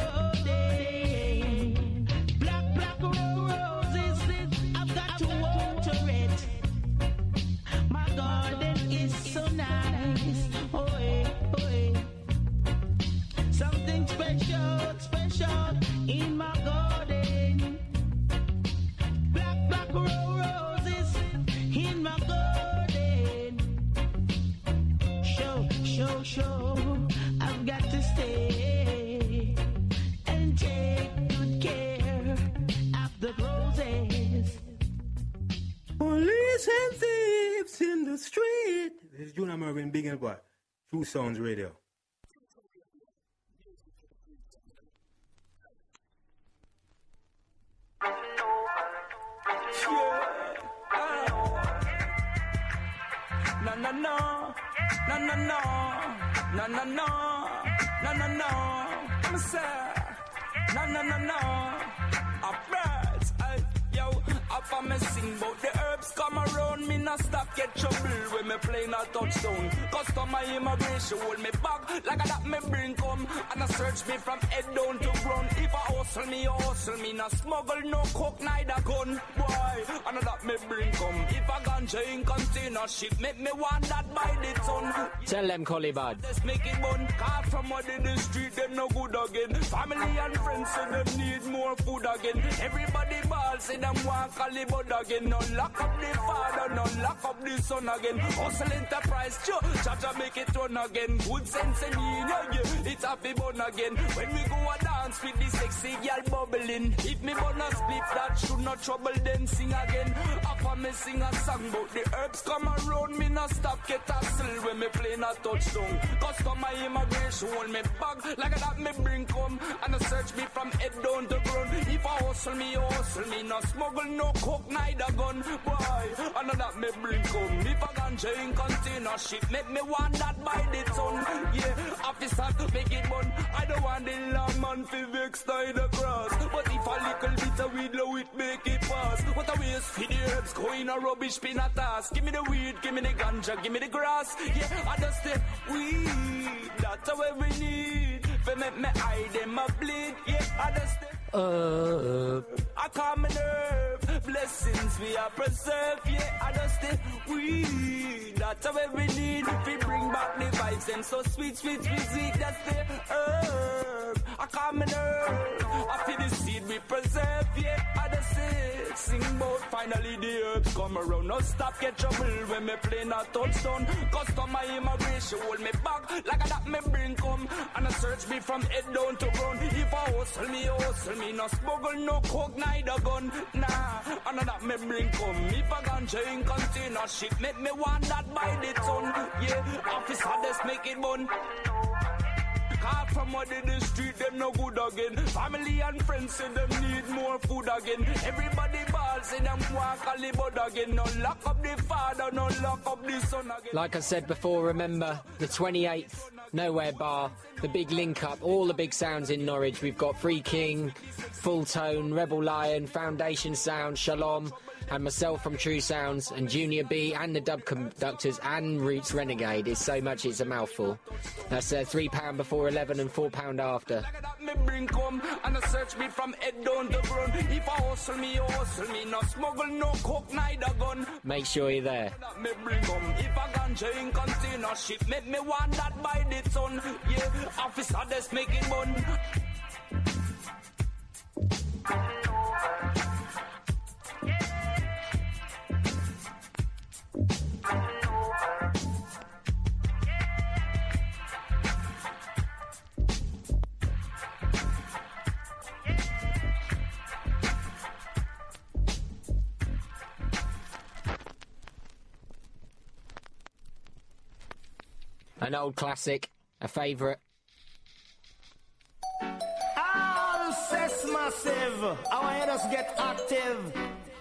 garden. Black, black roses, I've got to water it. My garden is so nice. Oh, yeah, oh, yeah. Something special, special in my garden. Black, black roses in my garden. Show, show, show, I've got to stay and take good care of the roses. Police and thieves in the street. This is Junior Mervin, Big and Boy. True Sounds Radio. No, no, no, no, no, no, no, no, no, no, no, no, I'm say, no, no, no, no, a birds, I, yo, up on me sing about the herbs come around, me not stop get trouble when me playing a touchdown. Customer immigration hold me back, like I that me bring come, and I search me from head down to ground. If I hustle me, hustle me, not smuggle, no coke, neither gun, boy, and I that me bring come. If I ganja in container ship, make me want that by the ton. Tell them, Collie Bud. Let's make it bun. Car from out in the street, them no good again. Family and friends say them need more food again. Everybody ball say them want Collie Bud again. No lock up the father, no lock up the son again. Hustle enterprise, cho, cha-cha make it run again. Good sense in me, yeah, yeah. It's happy bun again. When we go a dance, dance with the sexy girl bubbling. If me wanna split that should not trouble then sing again. After me sing a song but the herbs come around me not stop get hustle when me play a touchdown. Customer immigration hold me back like that me bring come and I search me from head down to ground. If I hustle me, hustle me, no smuggle, no coke, neither gun. Boy, and that me bring come. If I ganja in container ship, make me want that by the ton. Yeah, officer, make it bun. I don't want the long man to vex tie the cross. But if a little bit of weed low, it make it pass. What a waste for the herbs, going a rubbish pin a task. Give me the weed, give me the ganja, give me the grass. Yeah, I just say weed, that's what we need. For make me eye them a bleed. Yeah, I just say Uh, I calm my nerve, blessings we are preserved. Yeah, I just say we, that's what we need. If we bring back the vibes, them so sweet, sweet, sweet, sweet. That's the herb. I calm my nerve, I feel the seed we preserve. Yeah, I just say sing about finally the herbs come around. No stop get trouble when me play not touchdown. Customer immigration hold me back like that me bring come and I search me from head down to ground. If I hustle me, hustle me, no smuggle, no coke, neither gun. Nah, and that me bring come. If I ganja in container ship, make me want that by the ton. Yeah, officer, let's make it bun. Car from what in the street, them no good again. Family and friends say them need more food again. Everybody balls in them walk a libud again. No lock up the father, no lock up the son again. Like I said before, remember the twenty-eighth, Nowhere Bar, the big link up, all the big sounds in Norwich. We've got Free King, Full Tone, Rebel Lion, Foundation Sound, Shalom, and myself from True Sounds, and Junior B, and the Dub Conductors, and Roots Renegade. It's so much, it's a mouthful. That's uh, three pounds before eleven and four pounds after. Me bring come and I search me from head down to ground. If I hustle me, hustle me, no smuggle, no coke, neither gun. Make sure you're there. Me bring come. If I ganja in container ship, make me want that by the ton. Yeah, officer, let's make it bun. An old classic, a favourite. All says massive. I want you to get active.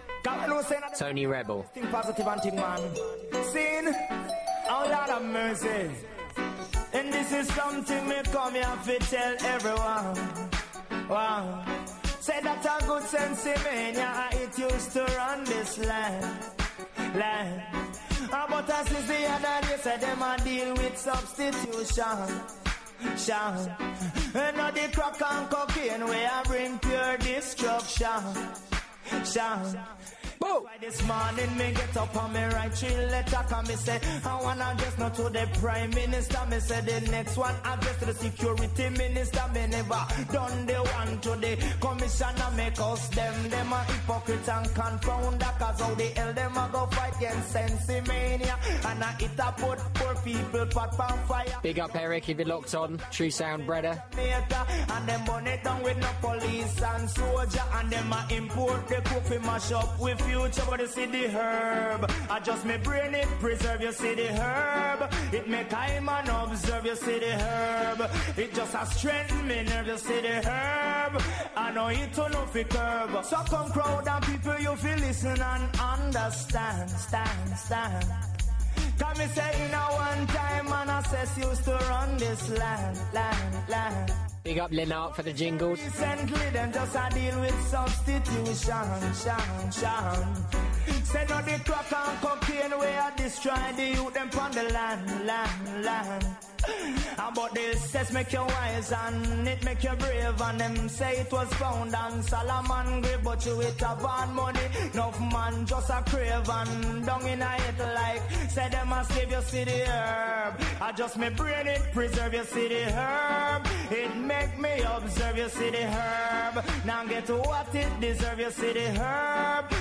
Tony Rebel. Think positive and think man. Sin, oh Lord of mercy. And this is something me come here to tell everyone. Wow. Say that a good sense in me, yeah, it used to run this land. Land. But as is the other day, say them a deal with substitution. Sean. And now the crack and cocaine, we a bring pure destruction. Sean. Why this morning me get up on me right three letter, can me say I wanna just not to the Prime Minister. Me say the next one address to the Security Minister. Me never done the one to the Commissioner. Make us them them a hypocrite and confounder. Cause how the hell them a go fight against sensimania. And I it a put poor people pot on fire. Big up Eric if you're locked on. True Sound brother. And them burn it down with no police and soldier. And them a import the coffee mash up with future, but you see the herb. I just me brain it, preserve, you see the herb. It make I man observe, you see the herb. It just a strengthen me nerve, you see the herb. I know it to no fi curb. So come crowd and people you feel listen and understand, stand, stand. Can me say in a one time man assess used to run this land, land, land. Big up Lennart for the jingles. Recently them just a deal with substitution, shan, shan. Say no the crack and cocaine where I destroy the youth them on the land, land, land. About this says make you wise and it make you brave. And them say it was found on Solomon grave, but you it have on money. Enough man just a crave and down in a it like say them a slave, you see the herb. I just me brain it, preserve, you see the herb. It make me observe, you see the herb. Now get what it deserve, you see the herb.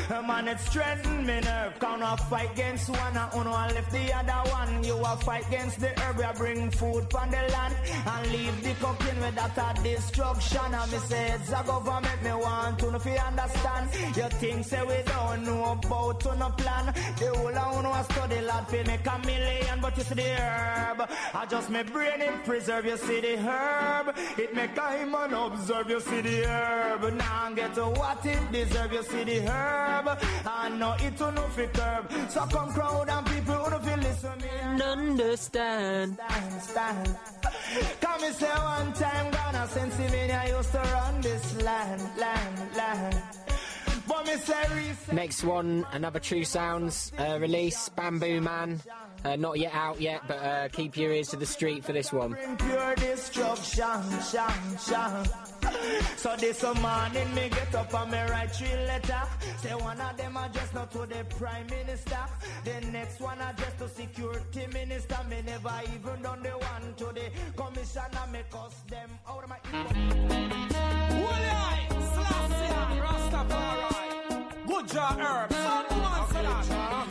Man, it strengthen me nerve. Can't I fight against one and uno and left the other one. You a fight against the herb, you bring food from the land and leave the cooking with that a destruction. And me say it's a government me want to know if you understand. You think say we don't know about to no plan. The whole of uno a study lad fi make a million, but you see the herb. I just me brain it preserve. You see the herb, it make a man observe. You see the herb, now get to what it deserve. You see the herb, and no it to no fi curb. So come crowd and people who don't feel listen me and understand. Stand, stand. Come me say one time Ghana since I used to run this land, land, land. But me say recent. Next one, another True Sounds uh, release, Bamboo Man. Uh, not yet out yet, but uh, keep your ears to the street for this one. Pure destruction, shang, shang. So this morning me get up and me write three letter. Say one of them address not to the Prime Minister. The next one address to Security Minister. Me never even done the one to the Commissioner. Me cost them out of my Woolly, Selassie, Rastafari, good job, herb. Someone said that.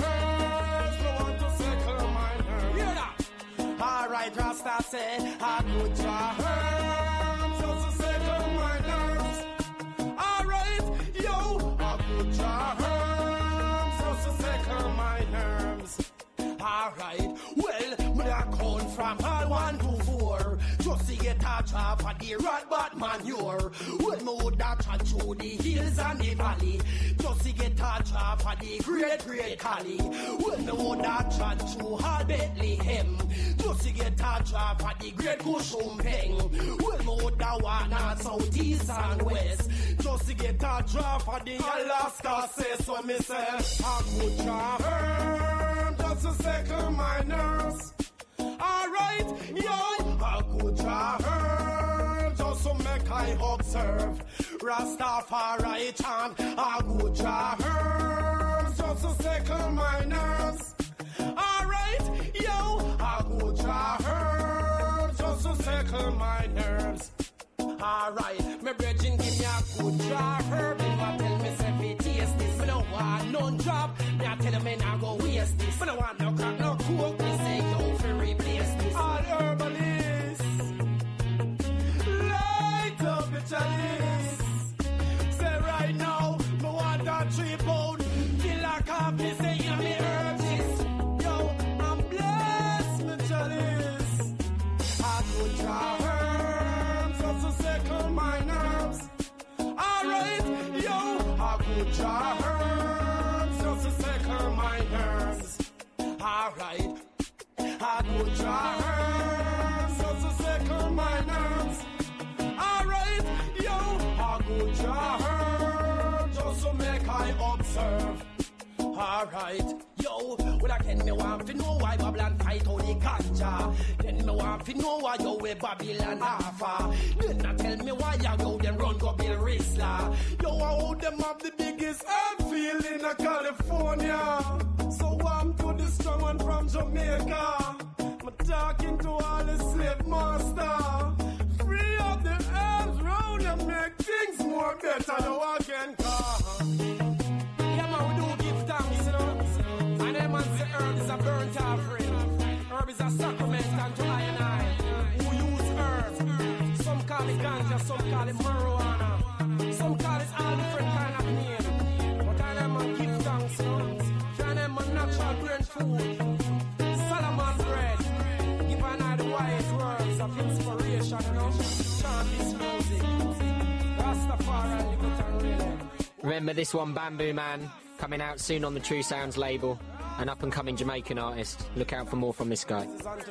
Alright, Rasta say, a good job, herbs, just to settle my nerves. Alright, yo, a good job, herbs, just to settle my nerves. Alright, well, me a come from all one to four, just to get a job for the rat bat manure. Well, me would a chat through the hills and the valley, just to get a job for the great, great Cali. Well, me would a chat through all Bethlehem, just to get a job for the great Kushumpeng. Well, me would a wanna south, east and west, just to get a job for the Alaska. Say so me say, a good job, herb, just to settle my nerves. Alright, yo, a good job, herb, just to make I observe. Rastafari chant, a good job, herb, just to settle my nerves. Alright, yo, a good job, herb, just to settle my nerves. Alright, my brethren give me a good job, herb, and I tell me say me taste this. Me no want none job, me I tell me I go waste this. Me no want no crack, no coke, me say yo fi replace this. All herbalists, light up the chalice. Say right now, me want a three pound, feel like a say you me herb this. Yo, I'm blessed, me chalice. A good job, herbs, just to settle my nerves. Alright, yo, a good job, herbs, just to settle my nerves. Alright, a good job, herbs, just to settle my nerves. Alright, yo, a good job, herbs, just to make I observe. Alright, yo, well I can me want to know why Babylon fight all the ganja. Then me want to know why you with Babylon Alpha. Then I tell me why you go them run go Bill Rizla. Yo, I hold them up the biggest airfield in California. So I'm to the strong one from Jamaica. I'm talking to all the slave master. Free up the herbs round and make things more better. Yo, again, come. And them man say herb is a burnt offering. Herb is a sacrament unto I and I who use herb. Some call it ganja, some call it marijuana, some call it all different kind of name. But I them man give thanks, you know. And them man natural grain food, Solomon bread. Give an eye the wise words of inspiration, you know. Chant this music, Rastafari, liberty and really. Remember this one, Bamboo Man, coming out soon on the True Sounds label. An up-and-coming Jamaican artist. Look out for more from this guy.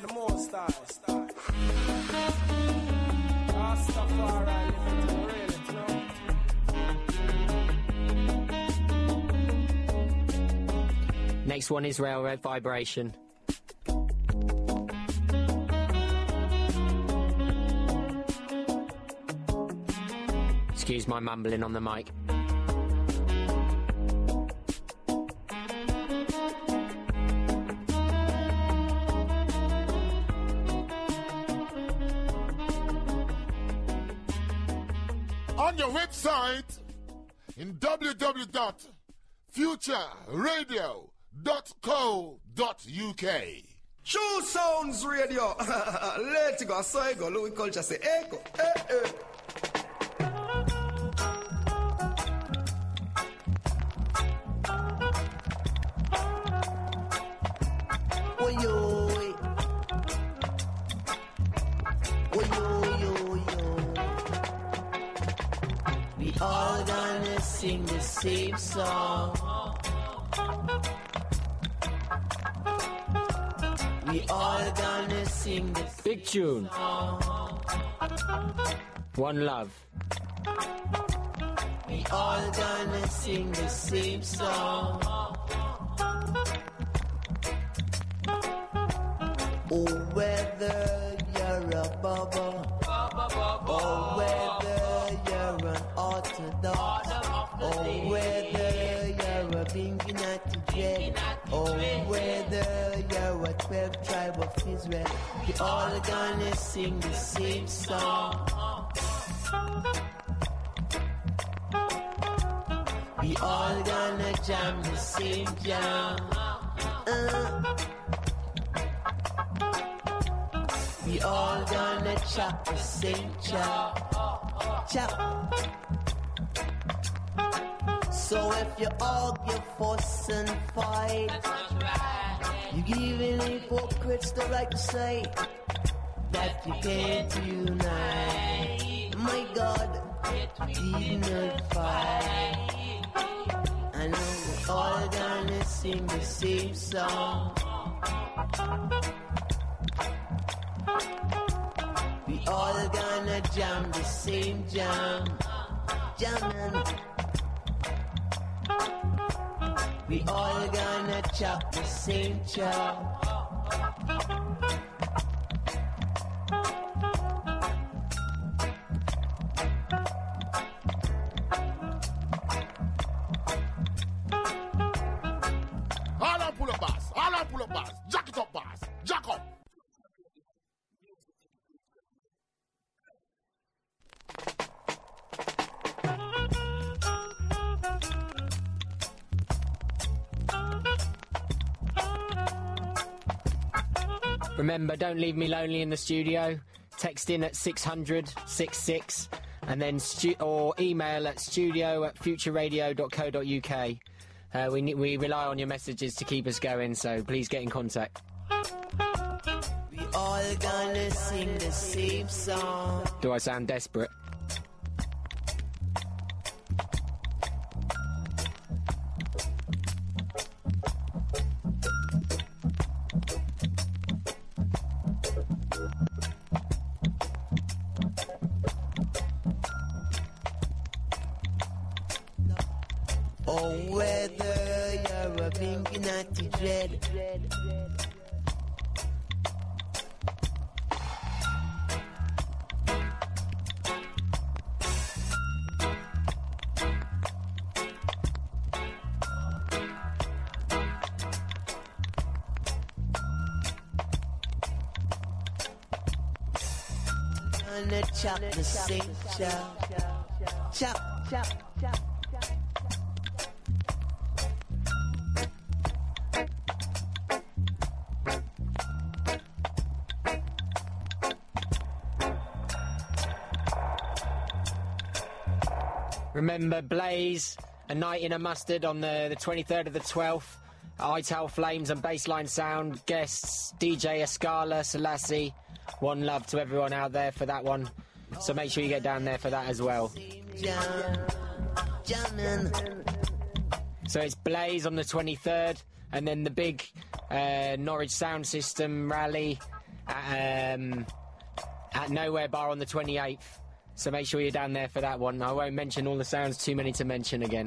Next one is Railroad Vibration. Excuse my mumbling on the mic. On your website in w w w dot future radio dot co dot U K. True Sounds Radio. Let's go. So I go. Louis Culture say echo. Eh, eh. Oh yo, oh yo, yo, yo. We all gonna sing the same song. We all gonna sing the big tune. Song. One Love. We all gonna sing the same song. Oh, whether you're a bubble, or whether you're an orthodox, or whether you're a bingy natty dread, or whether you're a twelve tribe of Israel, we all gonna sing the same song. We all gonna jam the same jam. Uh. We all gonna chop the same chop. Chop. So if you argue, fuss and fight, you giving hypocrites the right to say that you can't unite. My God, unify. I know we're all gonna sing the same song. We all gonna jam the same jam. Jamming. We all gonna chop the same chop. All on pull up bass. All on pull up bass. Jack it up bass. Jack up. Remember, don't leave me lonely in the studio. Text in at six hundred sixty-six and then stu- or email at studio at future radio dot co dot U K. Uh, we ne- we rely on your messages to keep us going, so please get in contact. We all gonna sing the same song. Do I sound desperate? Or whether you're a bingy natty dread. Gonna chop the same chop. Chop, chop, chop. Remember Blaze, A Night in a Mustard on the, the twenty-third of the twelfth. Ital Flames and Bassline Sound. Guests, D J Escala, Selassie. One love to everyone out there for that one. So make sure you get down there for that as well. So it's Blaze on the twenty-third, and then the big uh, Norwich Sound System rally at, um, at Nowhere Bar on the twenty-eighth. So make sure you're down there for that one. I won't mention all the sounds, too many to mention again.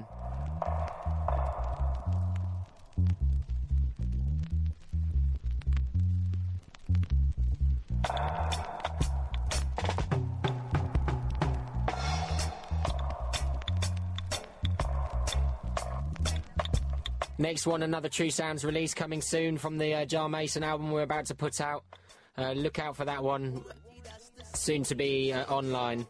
Next one, another True Sounds release coming soon from the uh, Jar Mason album we're about to put out. Uh, look out for that one, soon to be uh, online.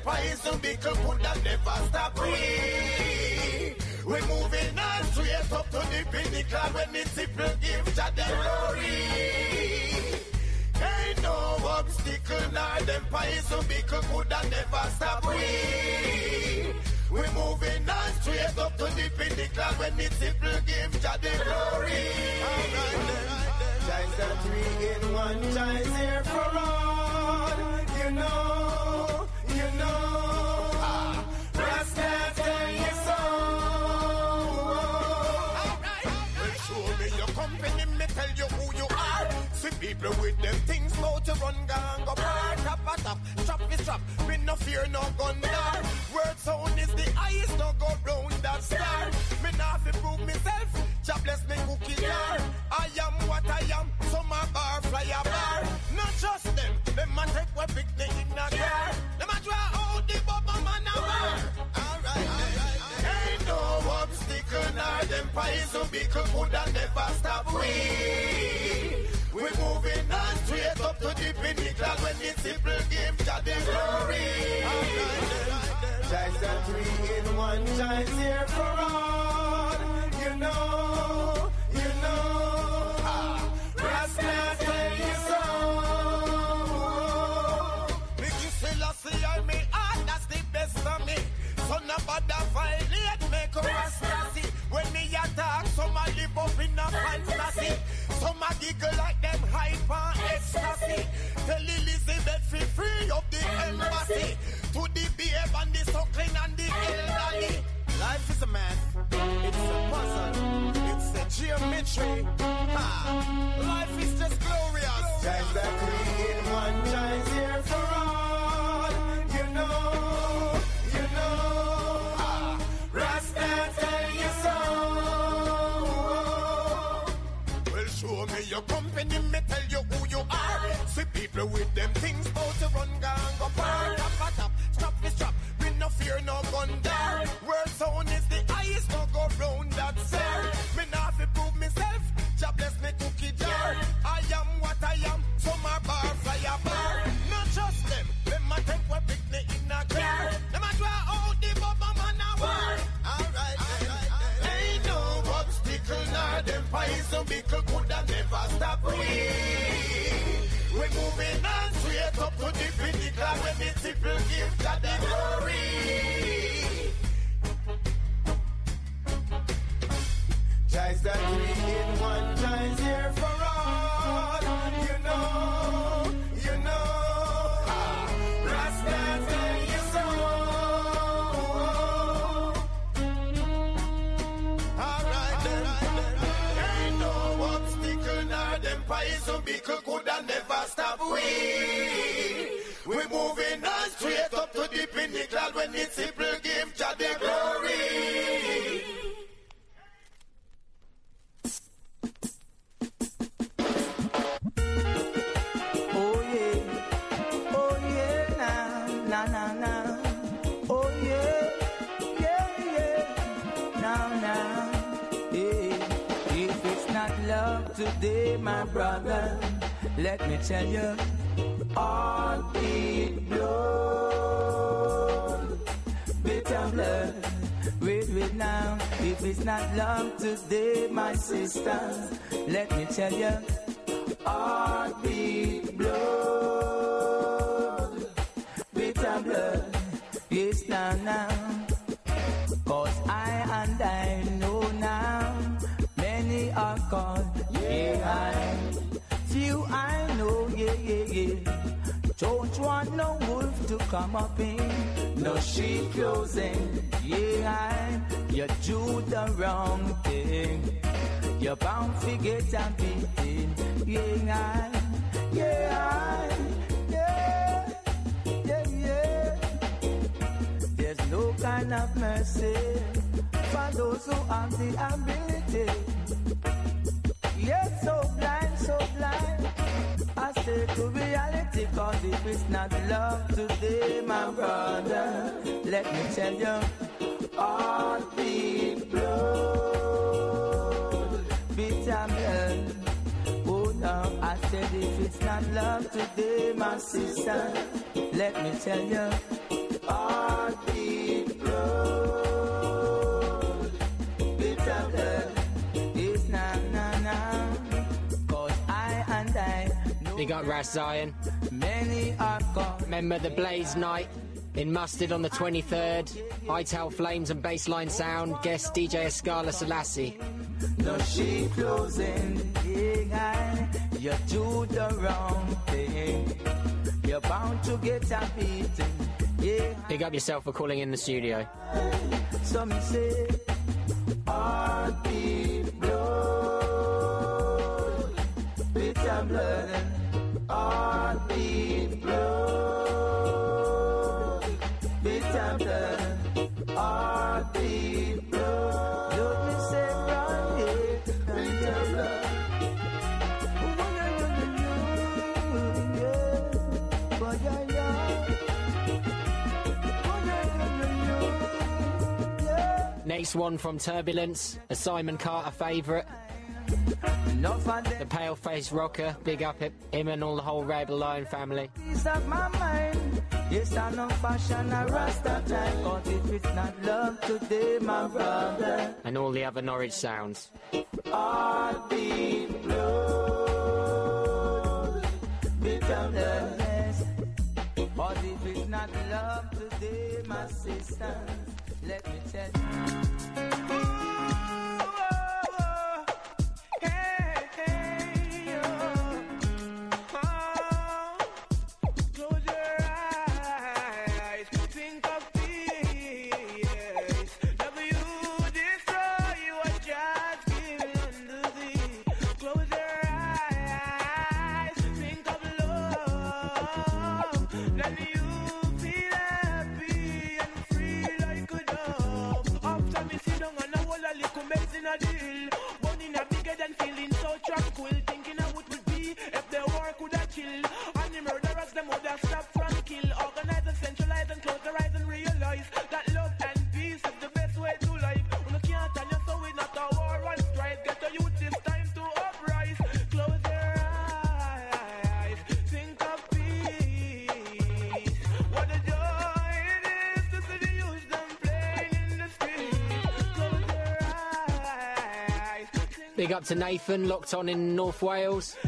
poison because could have never stop we. We moving on straight up to the pinnacle when the simple give Jah the glory. Ain't no obstacle nor them poison because could have never stop we. We moving on straight up to the pinnacle when the simple give Jah the glory. Alright then, Jah the three in one, Jah is here for all. You know, you know. Ah, Rasta tell you so. Alright, well show me your company, me tell you who you are. See people with them things about to run gang go bar. Tap a tap, strap is strap. Me no fear no gun dar. Word sound is the highest, no go round that star. Me not fi prove myself, Jah bless me cookie jar. I am what I am, so my bar fly a bar. Not just them, them a take we picnic in a car. Them a draw out the bubble man a bar. Alright, alright, ain't no obstacle nor them poison because coulda never stop we. We moving on straight up to the pinnacle when the simple give Jah the glory. Jah is a three in one, Jah is here for all. You know, you know. Ah, Rasta tell you so. Biggie Selassie, I me heart, that's the best of me. So nobody violate, make a Rasta see. When me attack, some a live up in a fantasy. Some a giggle like them hype and ecstasy. Tell Elizabeth free free up the embassy. To the babe and the suckling and the elderly. Life is a math, it's a puzzle, it's a geometry. Ha! Life is just glorious. Times that three in one, times here for all. You know, you know. Ah, Rasta tell you so. Well, show me your company, me tell you who you are. See people with them things about to run gang go bar. Tap a tap, strap is strap. We no fear no gun dar. Word sound is the highest, no go round that sir. Me not fi prove myself, Jah bless me cookie jar. I am what I am, so my bar fly a bar. Not just them, them a take we picnic in a car. Them a draw out the bubble man a war. Alright, alright, ain't no obstacle nor them poison because coulda never stop we. We moving on straight up to the pinnacle when the simple give Jah the glory. Jah is that three in one, Jah is here for all. You know, you know. Ah, Rasta tell you so. Alright then, ain't no obstacle nor them poison because coulda never stop we. We moving on straight up to the pinnacle when the simple give Jah the glory. Oh yeah, oh yeah, now, now, now, now. Oh yeah, yeah, yeah, now, now. Yeah. If it's not love today, my brother, let me tell you, heartbeat blood, bitter blood. Wait, wait now. If it's not love today, my sister, let me tell you, heartbeat blood, bitter blood. Yes, now, now. Cause I and I know now, many are called, yeah, I. Few I know, yeah, yeah, yeah. Don't want no wolf to come up in, no sheep closing, yeah, I. You do the wrong thing, you're bound to get a beating, yeah, I. Yeah, I. Yeah, yeah, yeah. There's no kind of mercy for those who have the ability. Yes, so blind, so blind. I say to reality, cause if it's not love today, my brother, let me tell you, heartbeat blood, bitter blood. Oh no, I said if it's not love today, my sister, let me tell you, Big up Ras Zion. Many are called. Remember the Blaze night in Mustard on the twenty-third. Hightail Flames and Bassline Sound. Guest D J Escala Selassie. No, she closing the eye. You do the wrong thing. You're bound to get a beating. Yeah. Big up yourself for calling in the studio. Some say, heartbeat blood, bitter blood, heartbeat blood, bitter blood, heartbeat blood. Don't me say run here, bitter blood. Next one from Turbulence, a Simon Carter favourite. The Pale-Faced Rocker, big up him and all the whole Rebel Lion family. Peace of my mind. Yes, I know fashion a rasta time. Cause if it's not love today, my brother. And all the other Norwich sounds. Heartbeat blood, bitter bloodness. But if it's not love today, my sisters, let me tell you. Big up to Nathan, locked on in North Wales.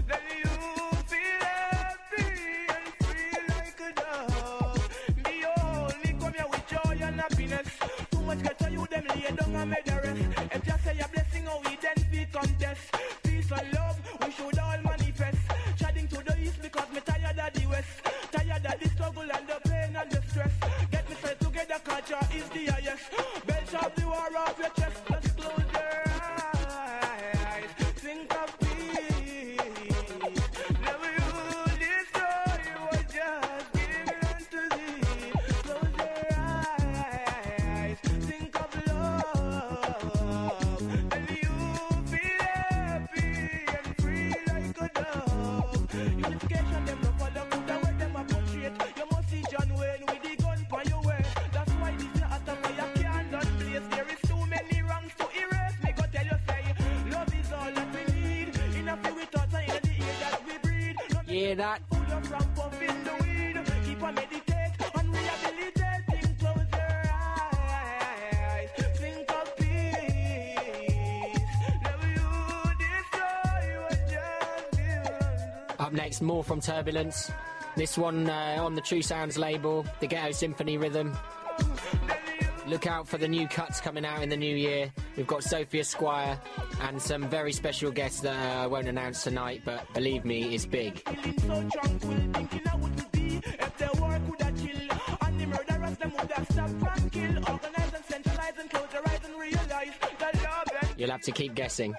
Hear that? Up next, more from Turbulence. This one uh, on the True Sounds label, the Ghetto Symphony Rhythm. Look out for the new cuts coming out in the new year. We've got Sophia Squire and some very special guests that I uh, won't announce tonight, but believe me, it's big. You'll have to keep guessing.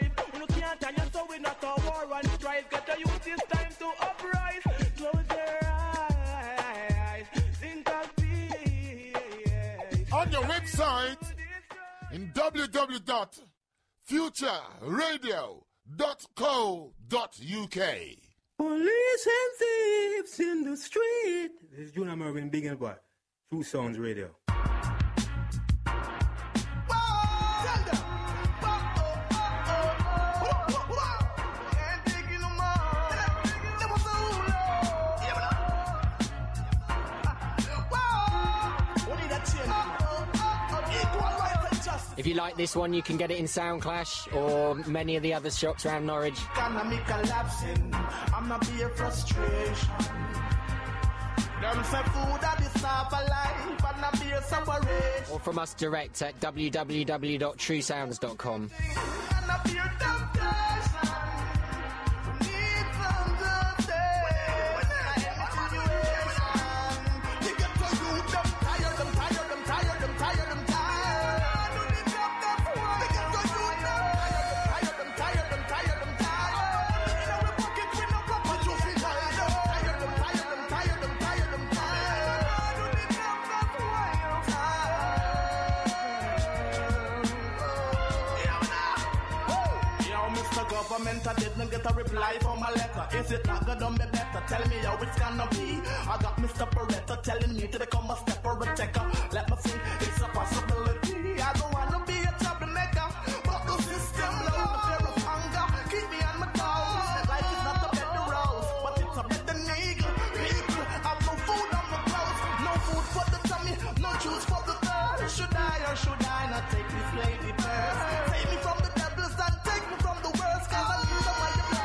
On your website in w w w dot future radio dot co dot u k. Police and thieves in the street. This is Junior Mervin, Big and Boy. True Sounds Radio. Equal rights and justice. If you like this one, you can get it in Soundclash or many of the other shops around Norwich. Economy collapsing, I'm not beer frustration. Them say food that is half a life, and not beer separation. Or from us direct at w w w dot true sounds dot com. And not beer temptation. Need some justice. You get to you, them tired, them tired, them tired, them tired, them tired. They get to you, them tired, them tired, them tired, them tired. In our pocket, we no proper juicy tired. Tired, them tired, them tired, them tired, them tired. Yo, Mister Government, I didn't get a reply from my letter. Is it not gonna be better? Tell me how it's gonna be. I got Mister Beretta telling me to become a step or a taker. Let me see, it's a possibility. I don't wanna be a troublemaker, but the system loves the fear of hunger. Keep me on my toes. Life is not a bed of rose, but it's a bed of nigga. People have no food on the clothes, no food for the tummy, no juice for the thirst. Should I or should I not take this lady first? Save me from the devils and take me from the worst. Cause I need some of your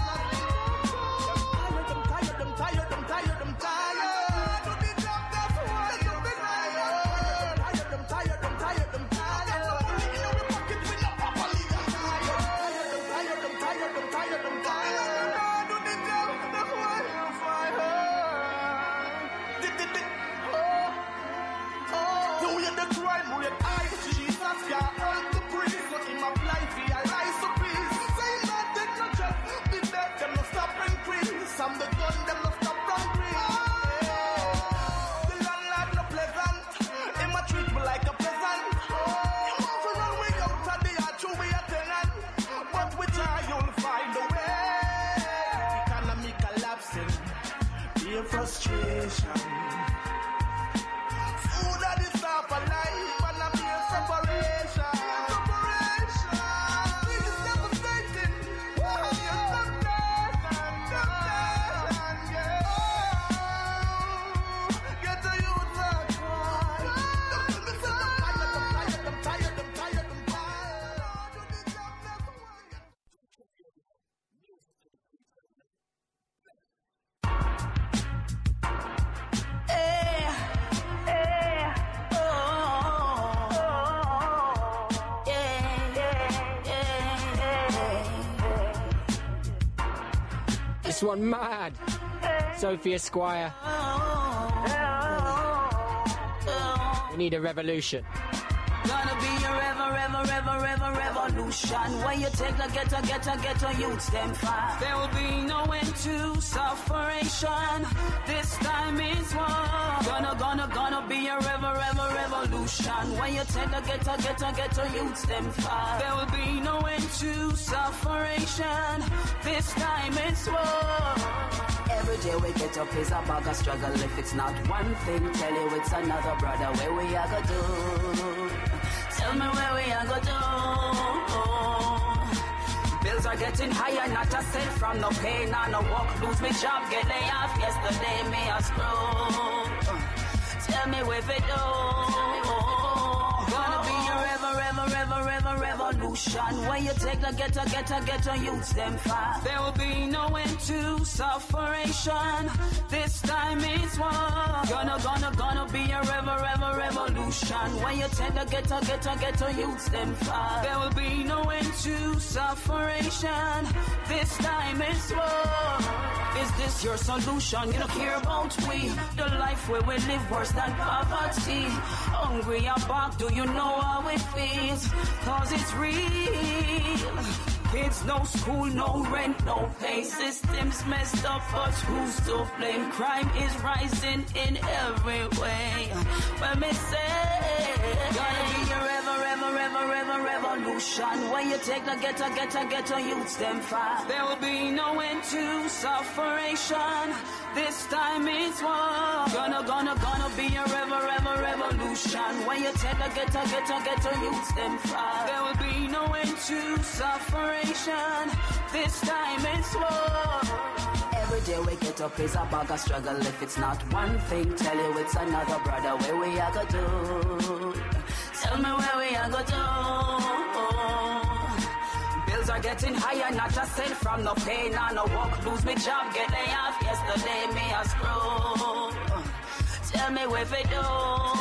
blood. Tired, them tired, them tired, them tired. Do the job, that's why you're tired. Tired, them tired, them tired, them tired. In our pocket, we not properly tired. Tired, them tired, them tired, them tired. Do the job, that's why you're fired. Did, did, did. Oh, oh. You hear the crime rate high. Jesus can't hurt the priest. But him apply for your life, so please. Say not take no chance. The death, them no stop increase. I'm the gun, them no stop run green. The landlord no pleasant. Him a treat me like a peasant. You want to run way out of the yard, true we a tenant. But with her you'll find a way. Economy collapsing. Beer frustration. Food that is half a life, and a beer separation. Separation. This is devastating. Beer temptation, temptation, yeah. Get the youth back. Don't me say them tired, them tired, them tired, them tired, them tired. Do the job, that's why. This one mad. Sophia Squire. We need a revolution. Gonna be a revo, revo, revo, revo, revolution. When you take the ghetto, ghetto, ghetto youths, them fire. There will be no end to sufferation. This time is war. Gonna, gonna, gonna be a revo, revo, revolution. When you take the ghetto, ghetto, ghetto youths, them fire. There will be no end to sufferation. This time it's war. Every day we get up is a bag of struggle. If it's not one thing, tell you it's another, brother. Where we are gonna do? Tell me where we are gonna do. Bills are getting higher, not a cent from no pay, nah, no work. Lose me job, get lay off. Yesterday me a screw. Tell me where we do. Gonna be a revo, revo, revo, revo, revolution. When you take the ghetto, ghetto, ghetto youths, them fast. There will be no end to sufferation. This time it's war. Gonna, gonna, gonna be a revo, revo, revolution. When you take the ghetto, ghetto, ghetto youths, them fast. There will be no end to sufferation. This time it's war. Is this your solution? You don't care about we. The life where we live worse than poverty. Hungry or back, do you know how it feels? Cause it's real. Kids, no school, no rent, no pay. Systems messed up, but who's to blame? Crime is rising in every way. When me say, gonna be a revo, revo, revo, revo, revolution. When you take the ghetto, ghetto, ghetto youths, them fast. There will be no end to sufferation. This time it's war. Gonna, gonna, gonna be a revo, revo, revolution. When you take the ghetto, ghetto, ghetto youths, them fast. There will be no end to sufferation. This time it's war. Every day we get up is a bag of struggle. If it's not one thing, tell you it's another, brother. Where we are gonna do? Tell me where we are gonna do. getting higher, not a cent from no pain or no work. Lose me job, get lay off. Yesterday me a screw. Tell me where we do.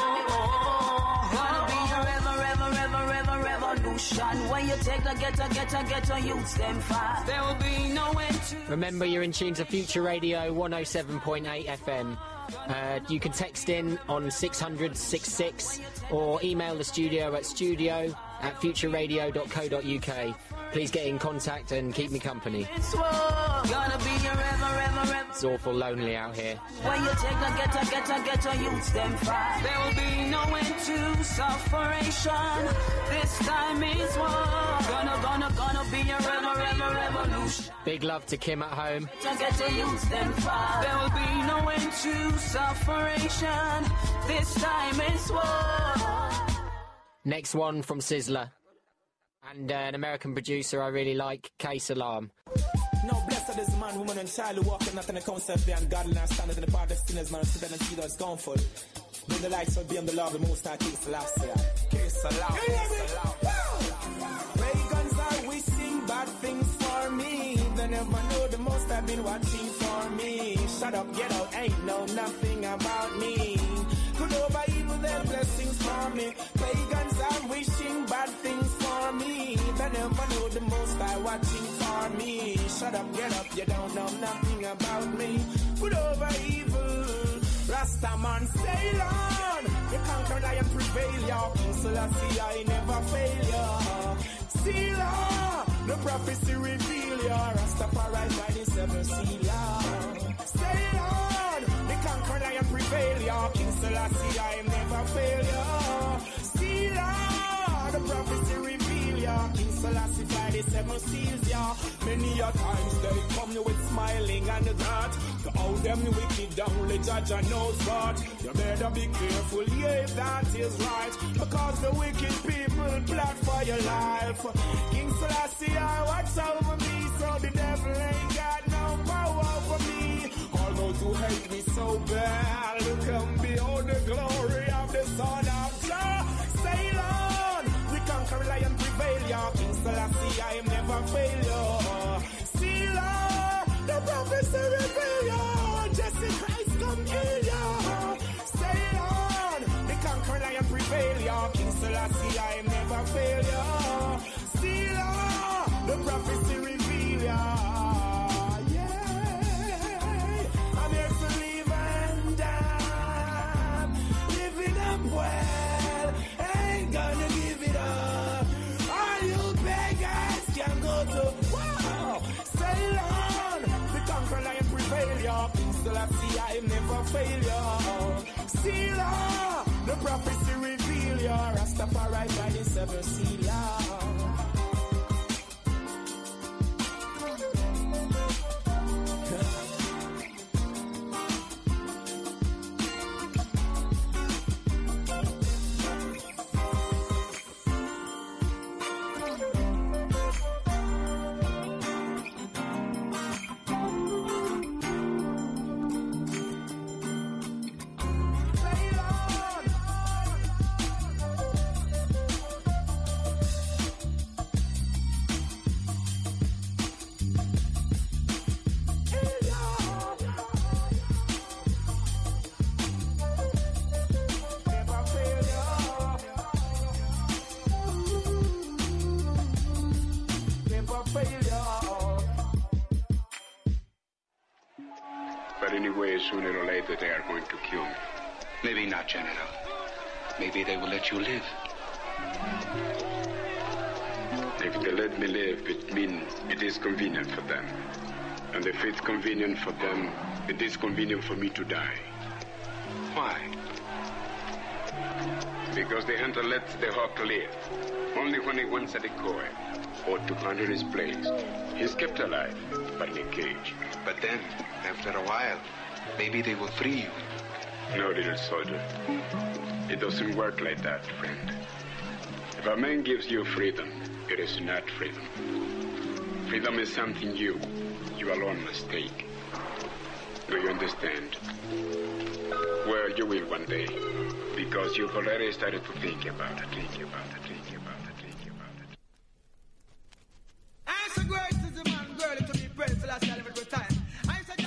Gonna be a revel, revel, revel, revel, revolution. When you take the ghetto, ghetto, ghetto youths them far. There will be no end to. Remember, you're in tune to Future Radio one oh seven point eight F M. Uh, you can text in on six hundred sixty-six or email the studio at studio at futureradio dot co dot uk. Please get in contact and keep me company. It's gonna be a revel, revel, revel. It's awful lonely out here. When you take the ghetto, ghetto, ghetto youths them far. There will be no end to sufferation. This time is war. Gonna, gonna, gonna be a revel, revel, revolution. Big love to Kim at home. Ghetto, ghetto youths them far. There will be no end to sufferation. This time is war. Next one from Sizzler. And uh, an American producer I really like, K-Salam. No, blessed is the man, woman, and child who walk in nothing the concept there, and God and standing in the part of sinners, man, sit down and see those scornful. When the lights will be on the Lord, the most I keep the last year. K-Salam, K-Salam. Pagans are wishing bad things for me. They never know the most I've been watching for me. Shut up, get out, ain't know nothing about me. Good over evil, their blessings for me. Pagans are wishing bad things for me. They never know the most I watching for me. Shut up, get up, you don't know nothing about me. Good over evil, Rastaman sail on. You conquer, I and prevail, ya. King Selassie, I never fail, ya. Seal, ya. The prophecy reveal, ya. Rastafari by the seven seal, ya. Sail on. The conquer, I and prevail, ya. King Selassie, I never fail, ya. Seal, ya. The prophecy reveal, ya. King Selassie by the seven seals, ya. Many a times they come you with smiling and that. To all them wicked, only judge and knows what. You better be careful, yeah, that is right. Because the wicked people plot for your life. King Selassie, I watch over me, so the devil ain't got no power over me. All those who hate me so bad, look and behold the glory of the Son of Jah. Sail on, we conquer, lion prevail, ya. King Selassie, I am never failure. Seal on, the prophecy reveal, ya. Jesse Christ come heal, ya. Sail on, the conquer, lion prevail, ya. King Selassie, I am never failure. Seal on, the prophecy reveal, ya. I'm here to live and die, living up well, ain't gonna give it up. All you beggars can go to wow. Sail on, the conquer lion prevail, ya. King Selassie, I never fail, ya. Seal on, the prophecy reveal, ya. Rastafari by the seven seal, ya. But anyway, sooner or later they are going to kill me. Maybe not, General. Maybe they will let you live. If they let me live, it means it is convenient for them. And if it's convenient for them, it is convenient for me to die. Why? Because the hunter lets the hawk live. Only when he wants a decoy or to hunt in his place. He's kept alive, but in a cage. But then, after a while, maybe they will free you. No, little soldier. It doesn't work like that, friend. If a man gives you freedom, it is not freedom. Freedom is something you, you alone must take. Do you understand? Well, you will one day, because you've already started to think about it, think about it, think about it, think about it.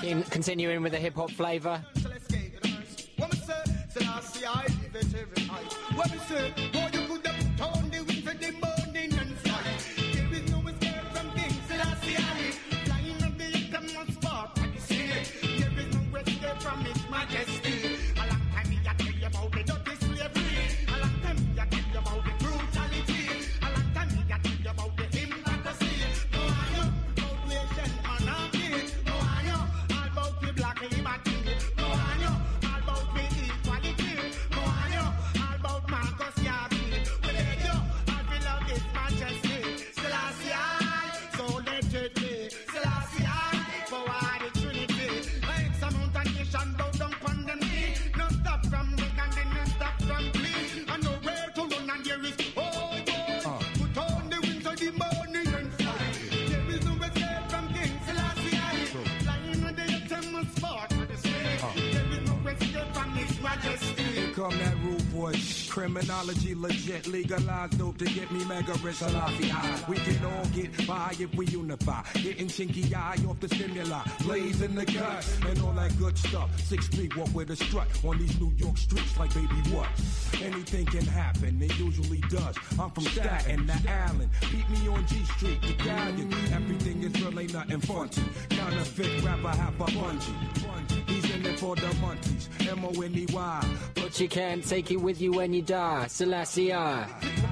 In, continuing with the hip hop flavour. What me say? Selassie, I give it every night. What me say? Boy, you could have put on the wings of the morning and fly. There is no escape from things. Selassie, I flying on the utmost spot. What you say? There is no escape from His Majesty. A long time me I tell you about the dirty slavery. A long time me I tell you about the brutality. A long time me I tell you about the hypocrisy. No, I know about nation anarchy. No, I know all about the black liberty. No, I know all about the equality. No, I know all about Marcus Garvey. Well, there you, I will love His Majesty. Selassie, I, so let it be. Selassie, I, for all the Trinity. Like some mountain nation bow down upon them knee. No stop from the and then no stop from flee. And nowhere to run and there is oh boy. Put on the wings of the morning and fly. There is no escape from King Selassie I. Flying on the utmost spot for the sea. There is no escape from His Majesty. Here come that rude boy. Criminology legit, legalized dope to get me mega rich. Selassie I. We can all get by if we unify. Getting chinky eye off the stimuli, blazing the guts and all that good stuff. Six feet walk with a strut on these New York streets like baby what? Anything can happen, it usually does. I'm from Staten to Allen. Beat me on G Street, Italian. Everything is real, ain't nothing funky. Counterfeit rapper, half a bungee. He's in it for the monkeys, M O N E Y. But you can't take it with you when you die. Selassie I.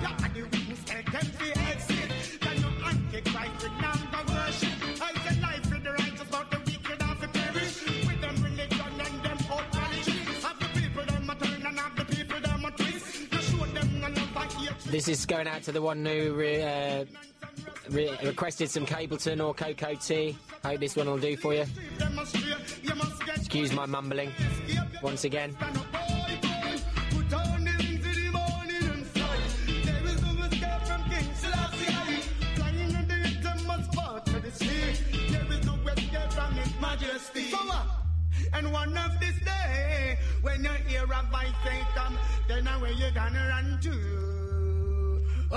This is going out to the one who re, uh, re requested some Cableton or Cocoa Tea. Hope this one will do for you. Excuse my mumbling once again. And one of this day, when you hear a voice say come, then now where you gonna run to? Oh,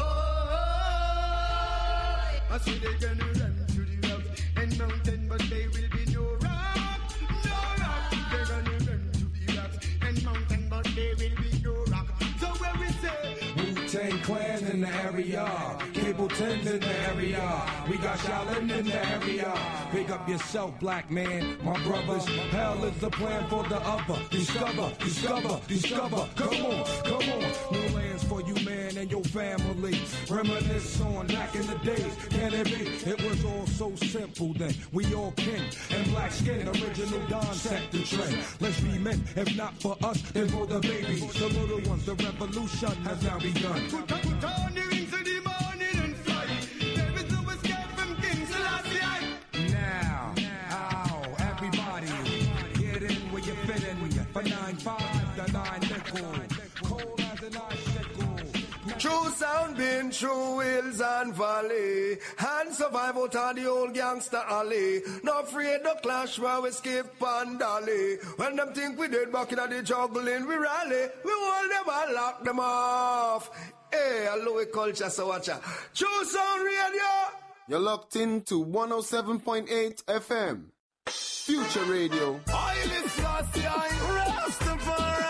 I see they gonna run to the rock and mountain, but they will be no rock, no rock. They're gonna run to the rock and mountain, but they will be no rock. So where we say Wu-Tang Clan in the area, Cableton in the area, we got Shaolin in the area. Pick up yourself, black man, my brothers. Hell is the plan for the other. Discover, discover, discover. Come on, come on. New lands for you, man, and your family. Reminisce on back in the days. Can it be? It was all so simple then. We all kin and black skin. Original Don set the trend. Let's be men, if not for us, then for the babies. The little ones, the revolution has now begun. Put, put on the rings of the morning and fly. There is no escape from King Selassie. Now, ow, everybody, get in where you fit in. For nine five, the nine nickel. Cold as an icicle. True sound been through hills and valley, and survive out of the old gangster alley. Not afraid to clash while we skip and dolly. When them think we did back in the juggling, we rally. We hold them and lock them off. Hey, hello, culture, so watch out. True sound radio. You're locked into one oh seven point eight F M. Future Radio. I live last year, Rastafari.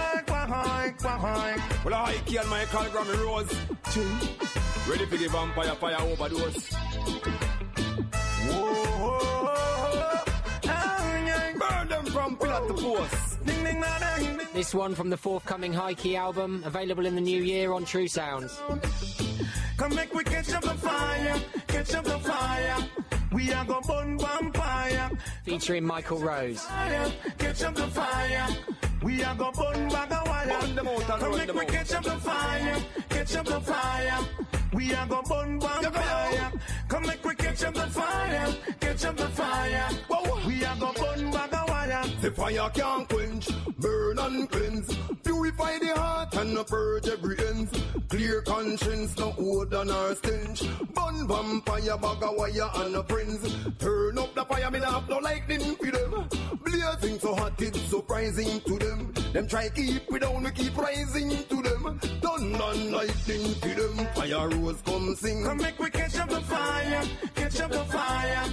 Well, I key and Michael Grammy Rose. Ready for the vampire fire overdose. Whoa, burn them from pillar to post. Ding, ding, ding, ding. This one from the forthcoming High Key album, available in the new year on True Sounds. Come make we catch up the fire, catch up the fire. We are gonna burn vampire. Featuring Michael Rose. Fire, catch up the fire. We are gonna burn bag of wire. Come make we catch up the fire, catch up the fire. We are gonna burn vampire. Come make we catch up the fire, catch up the fire. We are gonna burn bag of wire. The fire can't quench, burn and cleanse. Purify the heart and purge every ends. Clear conscience, no odor nor stench. Burn vampire, bag of wire and a prince. Turn up the fire, me not have no lightning for them. Blazing so hot, it's surprising to them. Them try keep we down, we keep rising to them. Thunder and lightning to them. Fire rose, come sing. Come make we catch up the fire, catch up the fire.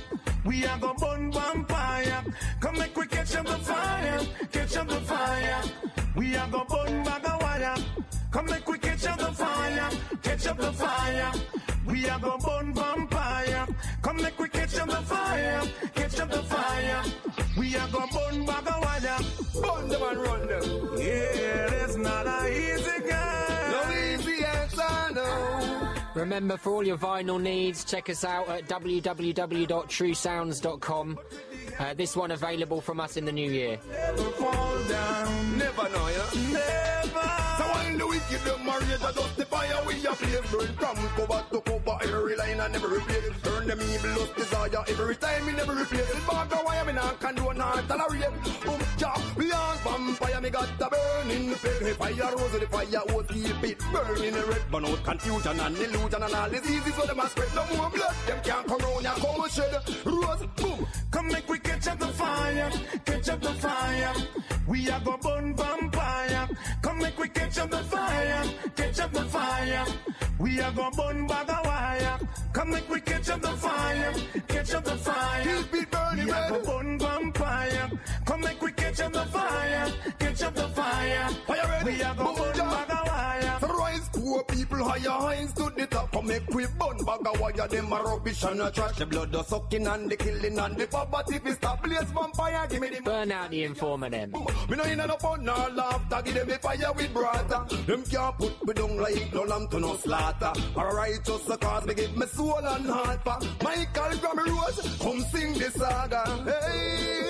We are gonna burn vampire. Come make we catch up the fire, catch up the fire. We are gonna burn bag of wire. Come make we catch up the fire, catch up the fire. We are gonna burn vampire. Come make we catch up the fire, catch up the fire. We are gonna burn bag of wire. Burn them and run them. Yeah, it's not a easy game. No easy answer, no. Remember, for all your vinyl needs, check us out at w w w dot true sounds dot com. Uh, this one available from us in the new year. Never fall down. Never know, you know? Never. So when the wicked them marry the dust the fire we a blaze, burn from cover to cover every line and never replace. Burn them evil lust desire every time we never replace. It bag of wire me not condone nor tolerate. Boom, chop, beyond vampire me got the burning flame. Fire rose the fire was keep it burning red. Burn out confusion and illusion and all diseases so them a spread. No more blood, them can't come round ya come shed. Rose, boom, come make we catch up the fire, catch up the fire. We are gonna burn vampire. Come make we catch up the fire, catch up the fire. We are gonna burn bag of wire. Come make we catch up the fire, catch up the fire. Keep it burning, we are gonna burn vampire. Come make we catch up the fire, catch up the fire. Fire ready. We are gonna burn bag of wire. So rise poor people higher hinds to the top. Come make we burn bag of wire. Them a rubbish and a trash. The blood the sucking and the killing and the poverty. If stop blaze vampire, give me the burn out the informer then. Me no in no fun nor laughter. Give them the fire with brother. Them can't put me down like no lamb to no slaughter. Alright, just the cause me give me soul and heart for Michael Grammy Rose. Come sing this saga. Hey,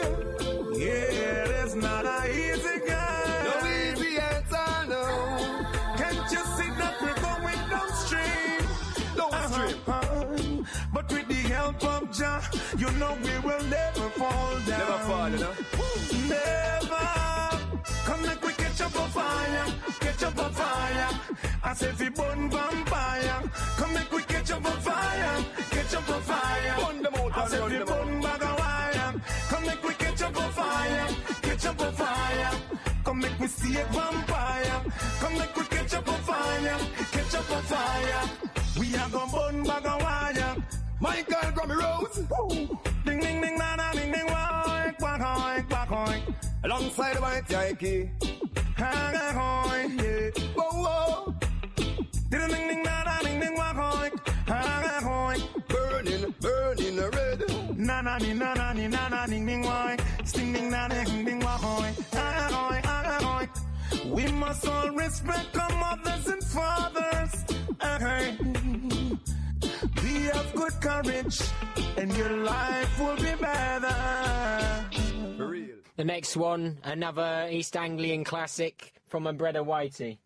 yeah, it's not a easy game. No easy answer, no. Can't you see that we're going downstream? Downstream. Uh-huh. But with the help of Jah, you know we will never fall down. Never fall, you know. Never. Come make we catch up a fire, catch up a fire. I say if we burn vampire. Come make we catch up a fire, catch up a fire. Burn them out I say if we burn bag of wire. Come make we catch up a fire, catch up a fire. Come make we see a vampire. Come make we catch up a fire, catch up a fire. We are gonna burn bag of wire. Michael Grammy Rose. Woo. Ding ding ding na na ding ding why quack hoy quack hoy. Alongside my Yankee. Hang a hoy yeah. Whoa whoa. Ding ding ding na na ding ding quack hoy. Hang a hoy. Burning, burning red. Na na ni na na ni na na ding ding why. Sting ding na ding ding quack hoy. Hang a hoy, hang a hoy. We must all respect our mothers and fathers. Okay. Be of good courage, and your life will be better. For real. The next one, another East Anglian classic from my brother Whitey.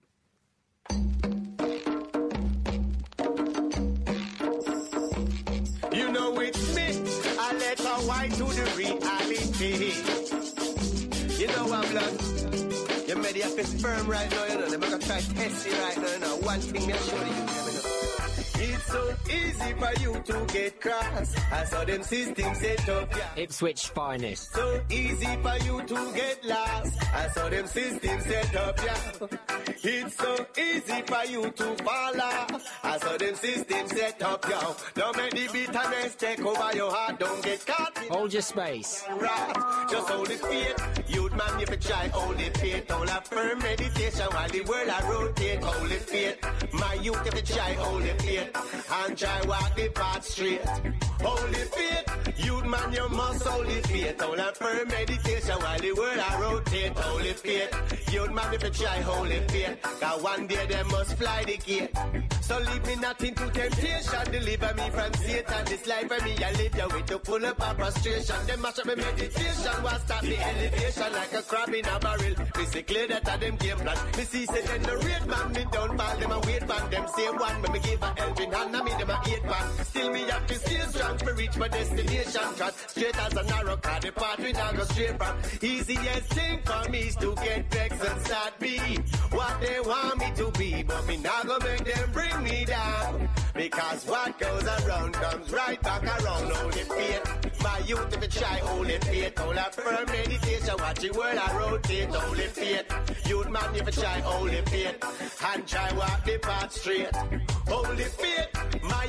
You know it's me, I let my white to the reality. You know I'm blood. You're ready up is firm right now, you know. They're gonna try to test you right now, you know. One thing me show you, you know. It's so easy for you to get cross. I saw them systems set up, yeah. Ipswich finest. So easy for you to get lost. I saw them systems set up, yeah. It's so easy for you to fall off. I saw them systems set up, yo. Don't make the bitterness take over your heart. Don't get caught. Hold your space. Right. Just hold it faith. You'd man, if you try, hold it faith. Hold a firm meditation while the world I rotate. Hold it faith. My youth, if you try, hold it faith. And try walk the path straight. Hold it faith. You'd man, you must hold it faith. Hold a firm meditation while the world I rotate. Hold it faith. You'd man, if you try, hold it faith. Cause one day they must fly the gate. So leave me not into temptation. Deliver me from Satan. This life for me, I live here with the full of frustration. Them mash up my meditation. Was start the elevation like a crab in a barrel. Me say clear that of them game plan. Me see say then the rate man. Me don't fall them a wait man. Them say one when me give a helping hand. And me them a eight man. Still me have to stay strong to reach my destination. Cause straight as an arrow card. The path we now go straight from. Easiest thing for me is to get vexed and start be what they want me to be, but me not gonna make them bring me down. Because what goes around comes right back around. Hold it faith. My youth if you try, hold it faith. Hold a firm meditation, watch the world I rotate. Hold it faith. Youth man if you try, hold it faith. And try walk the path straight. Hold it faith. My youth if you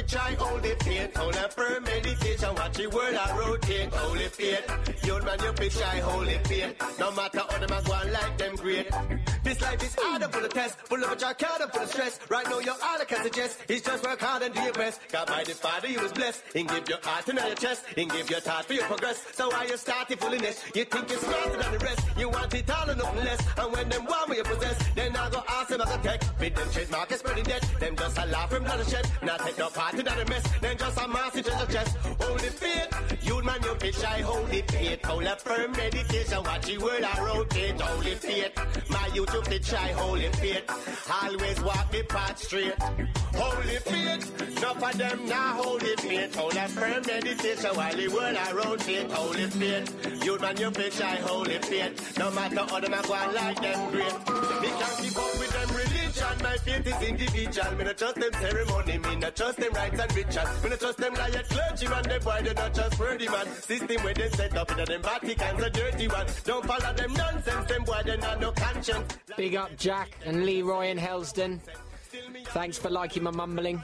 try hold the faith. Hold a firm meditation, watch the world I rotate. Hold the faith. You man, you fi try hold the faith. No matter how them a go on like them great. This life is harder for the test, full of a jack harder for the stress. Right now you're all I can suggest. It's just work hard and do your best. God by the Father you was blessed. And give your heart and your chest. And give your thought for your progress. So why you start it fulliness? You think you're smarter than the rest. You want it all and nothing less. And when them want what you possess, then I go ask them I go take. Fit them trade market spreading debt. Them just a laugh from the shed. Not take no part in that mess. Then just a massive treasure chest. Hold the faith. You man you bitch I hold the faith. Hold a firm meditation. Watch the world I rotate. Hold the faith. My YouTube to try hold the faith. Always walk the path straight. Hold the faith. None of them now hold the faith. Hold a firm meditation while the world I rotate. Hold the faith. You man you bitch I hold the faith. No matter how them I go on like them great. Me can't keep up with them religion. My faith is individual. Me not trust them ceremony. Me not trust them rites and rituals. Me not trust them like a clergyman. Them boy they not trustworthy man. System where they set up in them Vatican's a dirty one. Don't follow them nonsense. Them boy they not no conscience. Big up Jack and Leroy in Helsden. Thanks for liking my mumbling.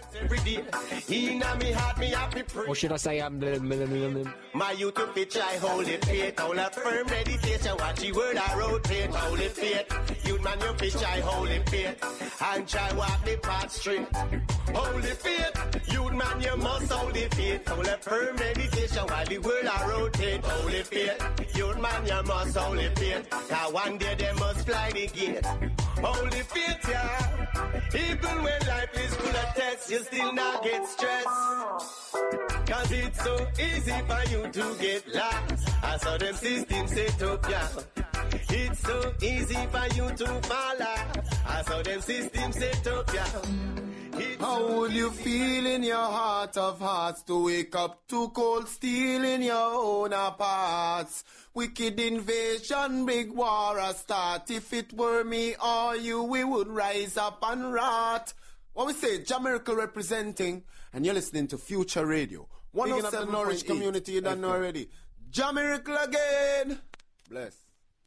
Or should I say um, blah, blah, blah, blah. My YouTube picture I hold it faith. Hold a firm meditation. Watch the word I rotate. Hold it faith. You man your picture I hold it faith. And try walk the path straight. Hold it faith. You man you must hold it faith. Hold a firm meditation while the word I rotate. Hold it faith. You man you must hold it faith. Cause one day they must fly the gate. Hold it faith, yeah. Even when life is full of tests, you still not get stressed. Cause it's so easy for you to get lost. I saw them systems set up, yeah. It's so easy for you to fall off. I saw them systems set up, yeah. How would you feel in your heart of hearts to wake up to cold steel in your own parts? Wicked invasion, big war a start. If it were me or you, we would rise up and rot. What we say, Jamaica representing, and you're listening to Future Radio. one oh seven point eight. Picking up the Norwich community, you don't know already. Jamaica again. Bless.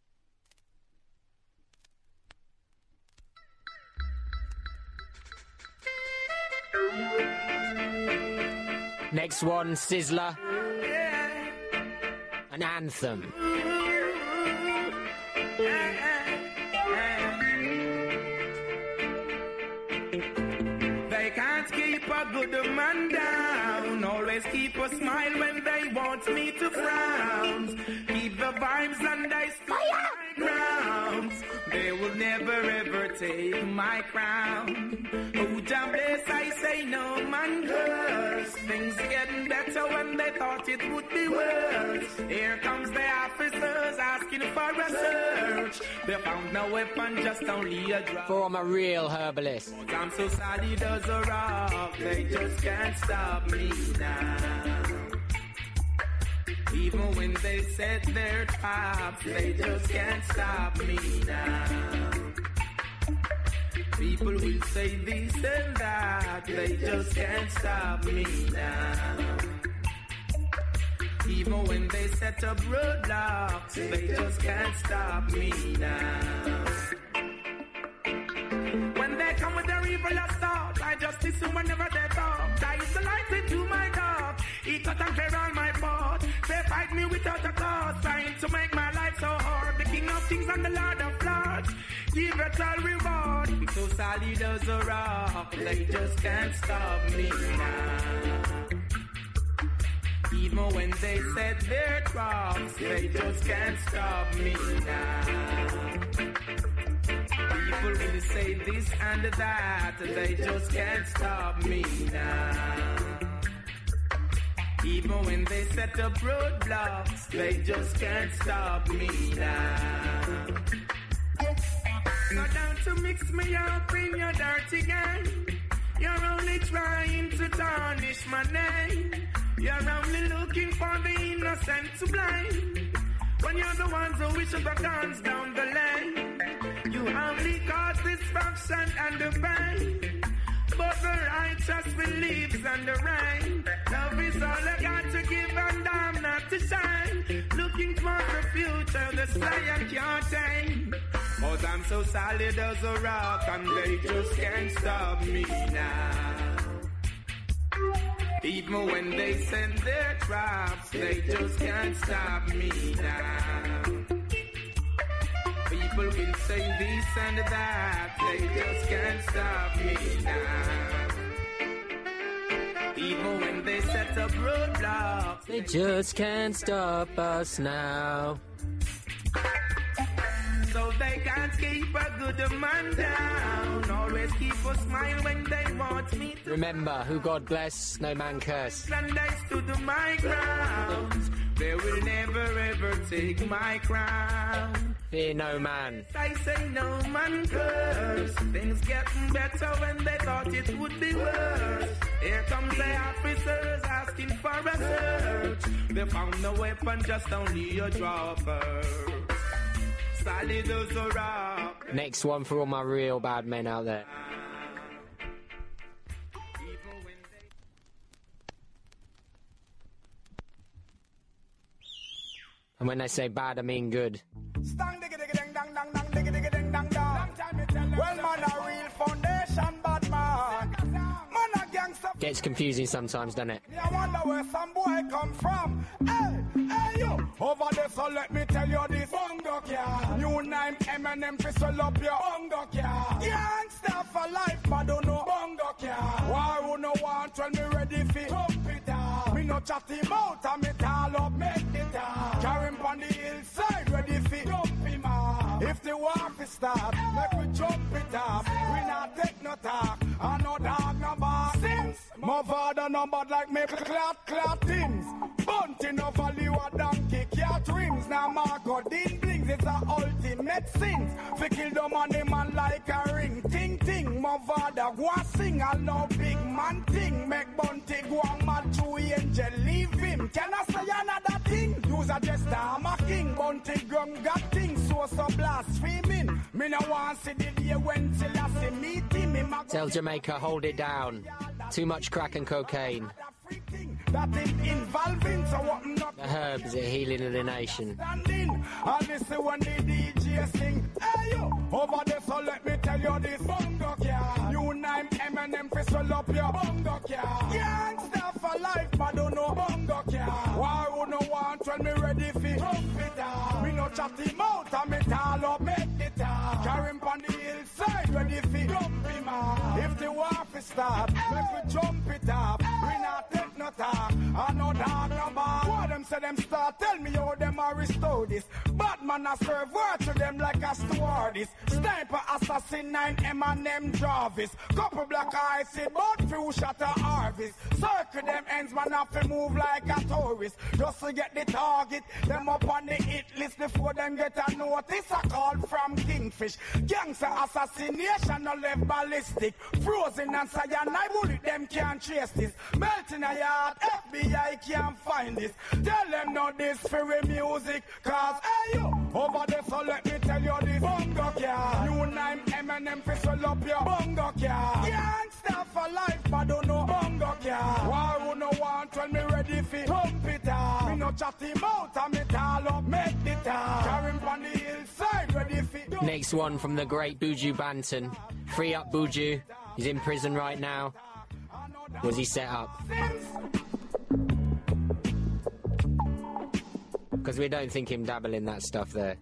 Next one, Sizzler. An anthem. They can't keep a good man down. Always keep a smile when they want me to frown. Keep the vibes and I stand my ground. They will never ever take my crown. Oh, Jah bless, I say no man curse. Things getting better when they thought it would be worse. Here comes the officers asking for a search. They found no weapon, just only a drug. For I'm a real herbalist. But I'm so solid as a rock, they just can't stop me now. Even when they set their traps, they just can't stop me now. People will say this and that, they just can't stop me now. Even when they set up roadblocks, they just can't stop me now. When they come with their evil assault, I just listen whenever they talk. That is the light into my dark. He cut and clear all my fault. They fight me without a cause, trying to make my life so hard. The King of Kings and the Lord of Lords, give it all reward. I'm so solid as a rock, they just can't stop me now. Even when they set their traps, they just can't stop me now. People will say this and that, they just can't stop me now. Even when they set up roadblocks, they just can't stop me now. So don't to mix me up in your dirty game. You're only trying to tarnish my name. You're only looking for the innocent to blame. When you're the ones who wish the guns down the lane. You only cause destruction and the pain. But the righteous believes in the rain. Love is all I got to give and I'm not to shine. Looking for the future, the sky I can't tame. But I'm so solid as a rock and they just can't stop me now. Even when they send their traps, they just can't stop me now. People will say this and that, they just can't stop me now. Even when they set up roadblocks, they just can't stop us now. So they can't keep a good man down. Always keep a smile when they want me to. Remember, who God bless, no man curse. And I stood my ground. They will never ever take my crown. Fear no man. I say no man curse. Things getting better when they thought it would be worse. Here comes the officers asking for a search. They found no weapon, just only a dropper. Solid as a rock. Next one for all my real bad men out there. And when they say bad, I mean good. Well, man, a real foundation, bad man. Man, a gangster. Gets confusing sometimes, doesn't it? I wonder where some boy come from. Hey, hey, you. Over there, so let me tell you this. Bongo car. New name Eminem, pistol up your bongo car. Gangster for life, but don't know bongo car. Why would no want when me ready for pump it up? Me no chatty mouth, and me tall up, make it up. Carry him on the hillside, ready for dump him up. If the war is stop, make we jump it up. We not take no talk, and no dog no bar. Since my father no bad like me, clot clot things. Bunting of value a donkey, cat rings. Now Marco Dean blings, it's a ultimate sins. Fi kill the money man like a ring. Ting ting, my father go a sing. I love big man ting. Make Bunty go a mad to angel, leave him. Can I say another thing? Use a jester, I'm a king. Bunty gum got things, so so blaspheming. Me no want see the day when till I see meeting me. Tell Jamaica, hold it down. Too much crack and cocaine. That is involving, so what not the herbs are healing of the nation. Standing, and listen when the D J sing. Hey yo, over there, so let me tell you this. Bongo car, new name Eminem, pistol up your bongo car. Gangsta for life, but don't know bongo car. Why would no want when me ready for jump it up? Me no chatty mouth, and me tall up, make it up. Carry him on the hillside, ready for jump him up. If the war fi stop, make we jump it up. We not take no talk, I no dog no bar. What them say them start, tell me how them a restore this. Batman a serve word to them like a stewardess. Sniper assassin nine Eminem Jarvis. Couple black eyes see both few shot a harvest. Circle them ends man have to move like a tourist. Just to get the target, them up on the hit list before them get a notice. A call from Kingfish. Gangster assassination no left ballistic. Frozen and cyanide bullet them can't trace this. Melting a yard, F B I can't find this. Tell them no this for music, cause hey yo, over there so let me tell you this. Bongo car, new name Eminem pistol up your bongo car. Gangsta for life, but don't know bongo car. Why would no want when me ready for pump it up? Me no chatty mouth and me tall up, make it up. Carry him on the hillside, ready for. Next one from the great Buju Banton. Free up Buju. He's in prison right now. Was he set up? Because we don't think him dabbling that stuff there.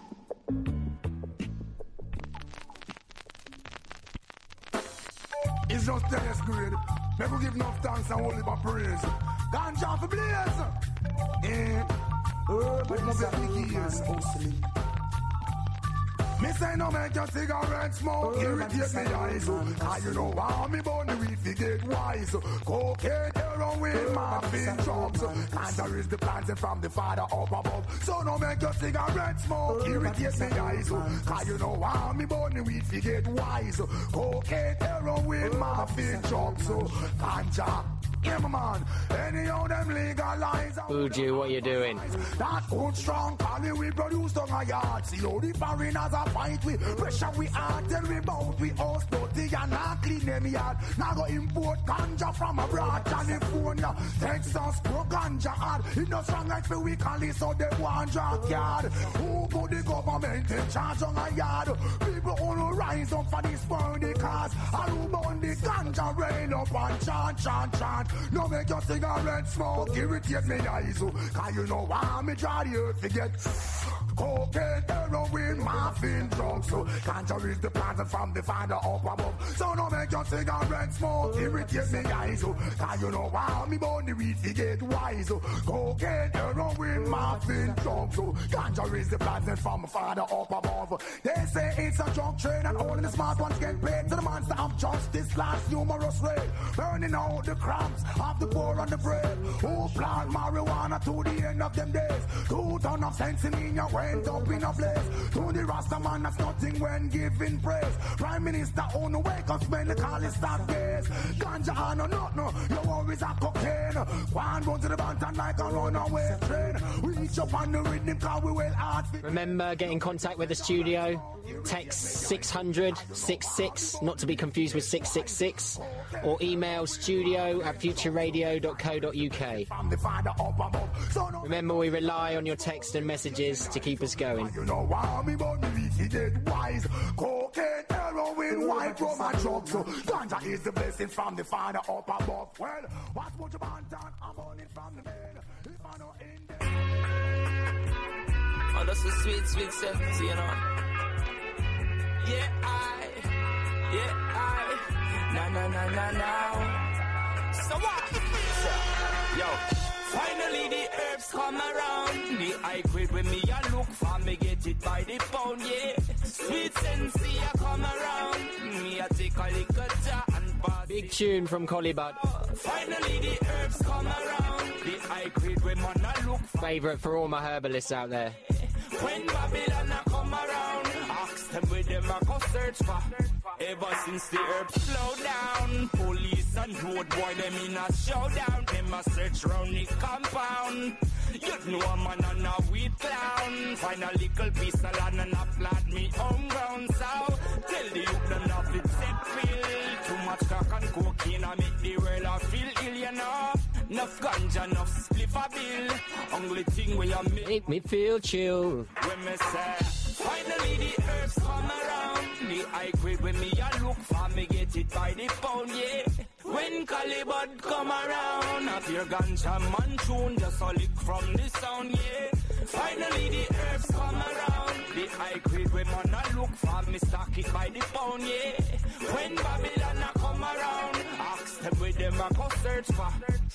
It's just tennis grade. Make we give enough thanks and hold it by praise. Ganja for blaze. Eh. Oh, but move your big ears. Me say no make your cigarette smoke, irritate me eyes. Cause you know how me born the weed fi get wise. Cocaine, heroin, morphine, drugs. Cancer is the planting from the father up above. So no make your cigarette smoke, irritate me eyes. Cause you know how me born the weed fi get wise. Cocaine, heroin, morphine, drugs. Ganja. Yeah, my man. Anyhow, them legalize. Buju, what you doing? That good strong quality we produce on a yard. See how the foreigners are fight with. Pressure we hard, tell we bout we host dirty and not clean them yard. Now go import ganja from abroad, California, Texas, pro ganja hard. It no strong like for we call it, so they want drug yard. Who put the government in charge on a yard? People only rise up for this world cause. I who burn the ganja rain up and chant, chant, chant. No make your cigarette smoke irritate me eyes. Cause you know why me try the earth to get cocaine, heroin, morphine, drugs. So ganja is the plant from the Father up above. So no make your cigarette smoke irritate me eyes. Cause you know why me born the weed to get wise. Cocaine, heroin, morphine, drugs. So ganja is the plant from the Father up above. They say it's a drug trade and only the smart ones get paid. To the monster of justice last numerous raid, burning out the crumbs of the poor and the brave. Who plant marijuana to the end of them days? Two ton of sense in your went up in a place. To the Rasta man that's nothing when giving praise. Prime Minister on the wake up when the call is stop gaze. Ganja on no not no, your worries are cocaine. One run to the bantan like a runaway train. We reach up on the rhythm cause we will art. Remember, get in contact with the studio. Text six hundred sixty-six, not to be confused with six six six, or email studio at future radio dot co dot uk. Remember, we rely on your text and messages to keep us going. You know why me born me get wise. Cocaine, heroin, white rum and drugs. So ganja is the blessing from the Father up above. Well, what's what you want done? I'm on it from the man. If I know in there. Oh, that's a sweet, sweet sense, you know. Yeah, I, yeah, I, na na na na na. So what? So, yo, finally the herbs come around. The high grade when me a look for me get it by the pound, yeah. Sweet sensei a come around. Me a take a little jar and pass. Big tune from Collie Bud. Finally the herbs come around. The high grade when man a look for. Favourite for all my herbalists out there. When Babylon a come around, ask them where them a go search for. Ever since the herbs slow down, police and road boy them in a showdown. Them a search round the compound. You know a man and a weed clown. Find a little piece of land and a plant me home ground. So tell the youth them not it set feel. Too much crack and cocaine a make the world a feel ill, you know. Enough ganja, enough spliff a bill. Only thing we a make, make me feel chill. When me say, finally the herbs come around. The high grade when me a look for me get it by the pound, yeah. When Calibut come around, up your ganja man tune, just a lick from the sound, yeah. Finally the herbs come around. The high grade when man a look for me stock it by the pound, yeah. When Babylon a come around, ask them where them a go search for.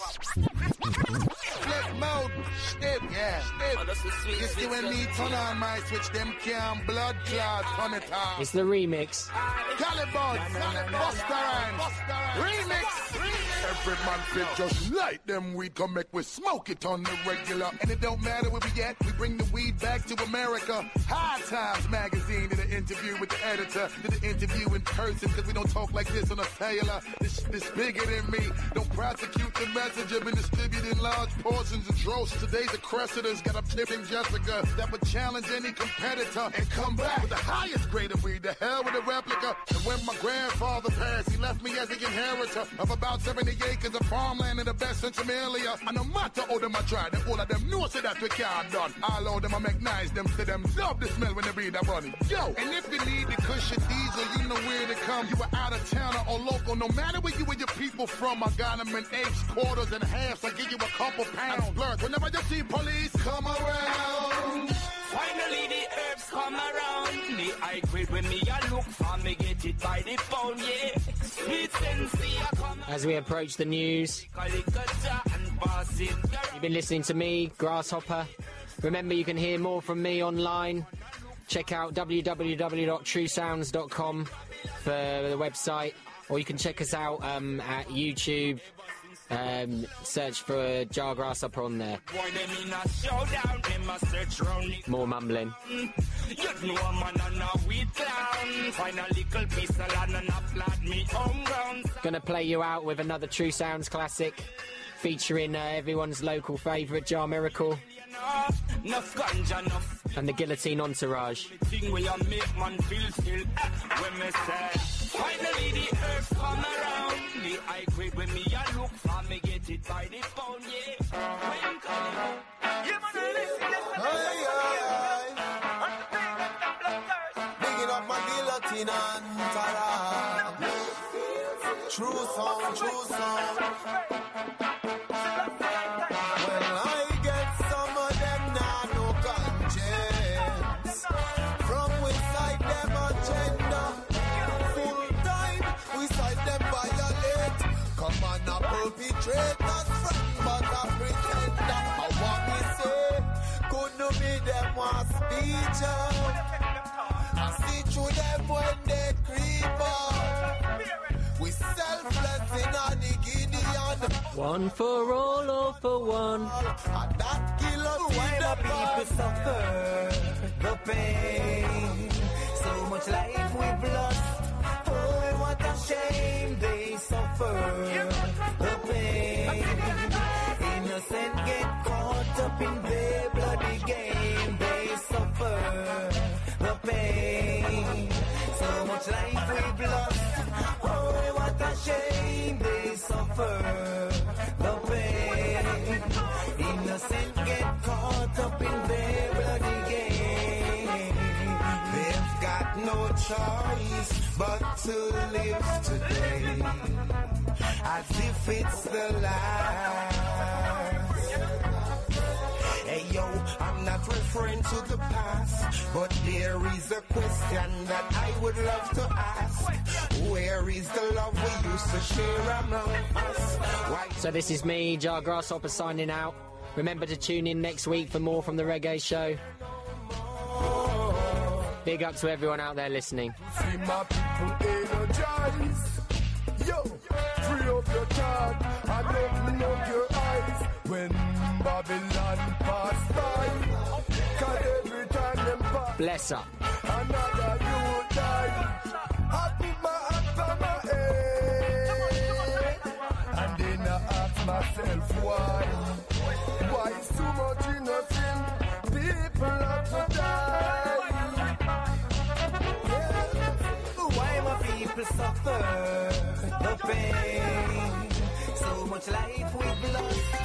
Flip mode, step, yeah, step. Oh, that's the sweet, you see when me turn on my switch, them can blood clot on it on. It's the remix. Calibut, Busta Rhymes, remix. Every man fit just light them weed, come make we smoke it on the regular. And it don't matter where we at, we bring the weed back to America. High Times magazine did an interview with the editor, did an interview in person, cause we don't talk like this on a cellular. This, this bigger than me, don't prosecute the messenger, been distributed in large portions and droves. Today's the creditors got up tipping Jessica that would challenge any competitor and come back with the highest grade of weed. The hell with a replica. And when my grandfather passed, he left me as the inheritor of about seventy acres of farmland in the best Centralia. And no matter how them I tried, and all of them know say that we can't done. All of them I make nice, them say them love the smell when they read that bunny. Yo, and if you need the cushion diesel, you know where to come. You are out of town or local, no matter where you and your people from. I got them in eighths, quarters, and halves. I give you a couple pounds. Blurt. Whenever you see police come around. Finally the herbs come around. The high grade when me a look for me get it by the pound, yeah. Sweet sensei a come. As we approach the news, you've been listening to me, Grasshopper. Remember, you can hear more from me online. Check out w w w dot true sounds dot com for the website, or you can check us out um, at YouTube. Um, search for Jar Grasshopper on there. More mumbling. Gonna play you out with another True Sounds classic featuring uh, everyone's local favourite Jar Miracle and the Guillotine Entourage. Finally the herbs come around. The high grade when me a look for me get it by the pound, yeah. When come yeah, man, I listen. Aye, aye, aye. Bigging up my Guillotine Entourage. True song, true song. a perpetrator's friend, but a pretender. And what we say, couldn't be them one speech out. I see through them when they creep out. We selfless in a the Gideon. One for all, all for one. And that killer Why my people suffer the pain? So much life we've lost. Oh, what a shame they suffer the pain. Innocent get caught up in their bloody game. They suffer the pain. So much life we've lost. Oh, what a shame they suffer the pain. Innocent get caught up in their bloody game. They've got no choice but to live today as if it's the last. Hey yo, I'm not referring to the past, but there is a question that I would love to ask. Where is the love we used to share among us? Why? So this is me, Jar Grasshopper, signing out. Remember to tune in next week for more from The Reggae Show. Big up to everyone out there listening. See my people energize. Yo, free up your tongue and open up your eyes when Babylon pass by. Cause every time them pass, Bless up. another you die. I put my hands on my head and then I ask myself why. Why so much innocent people have to die? Why my people suffer the pain? So much life we've lost.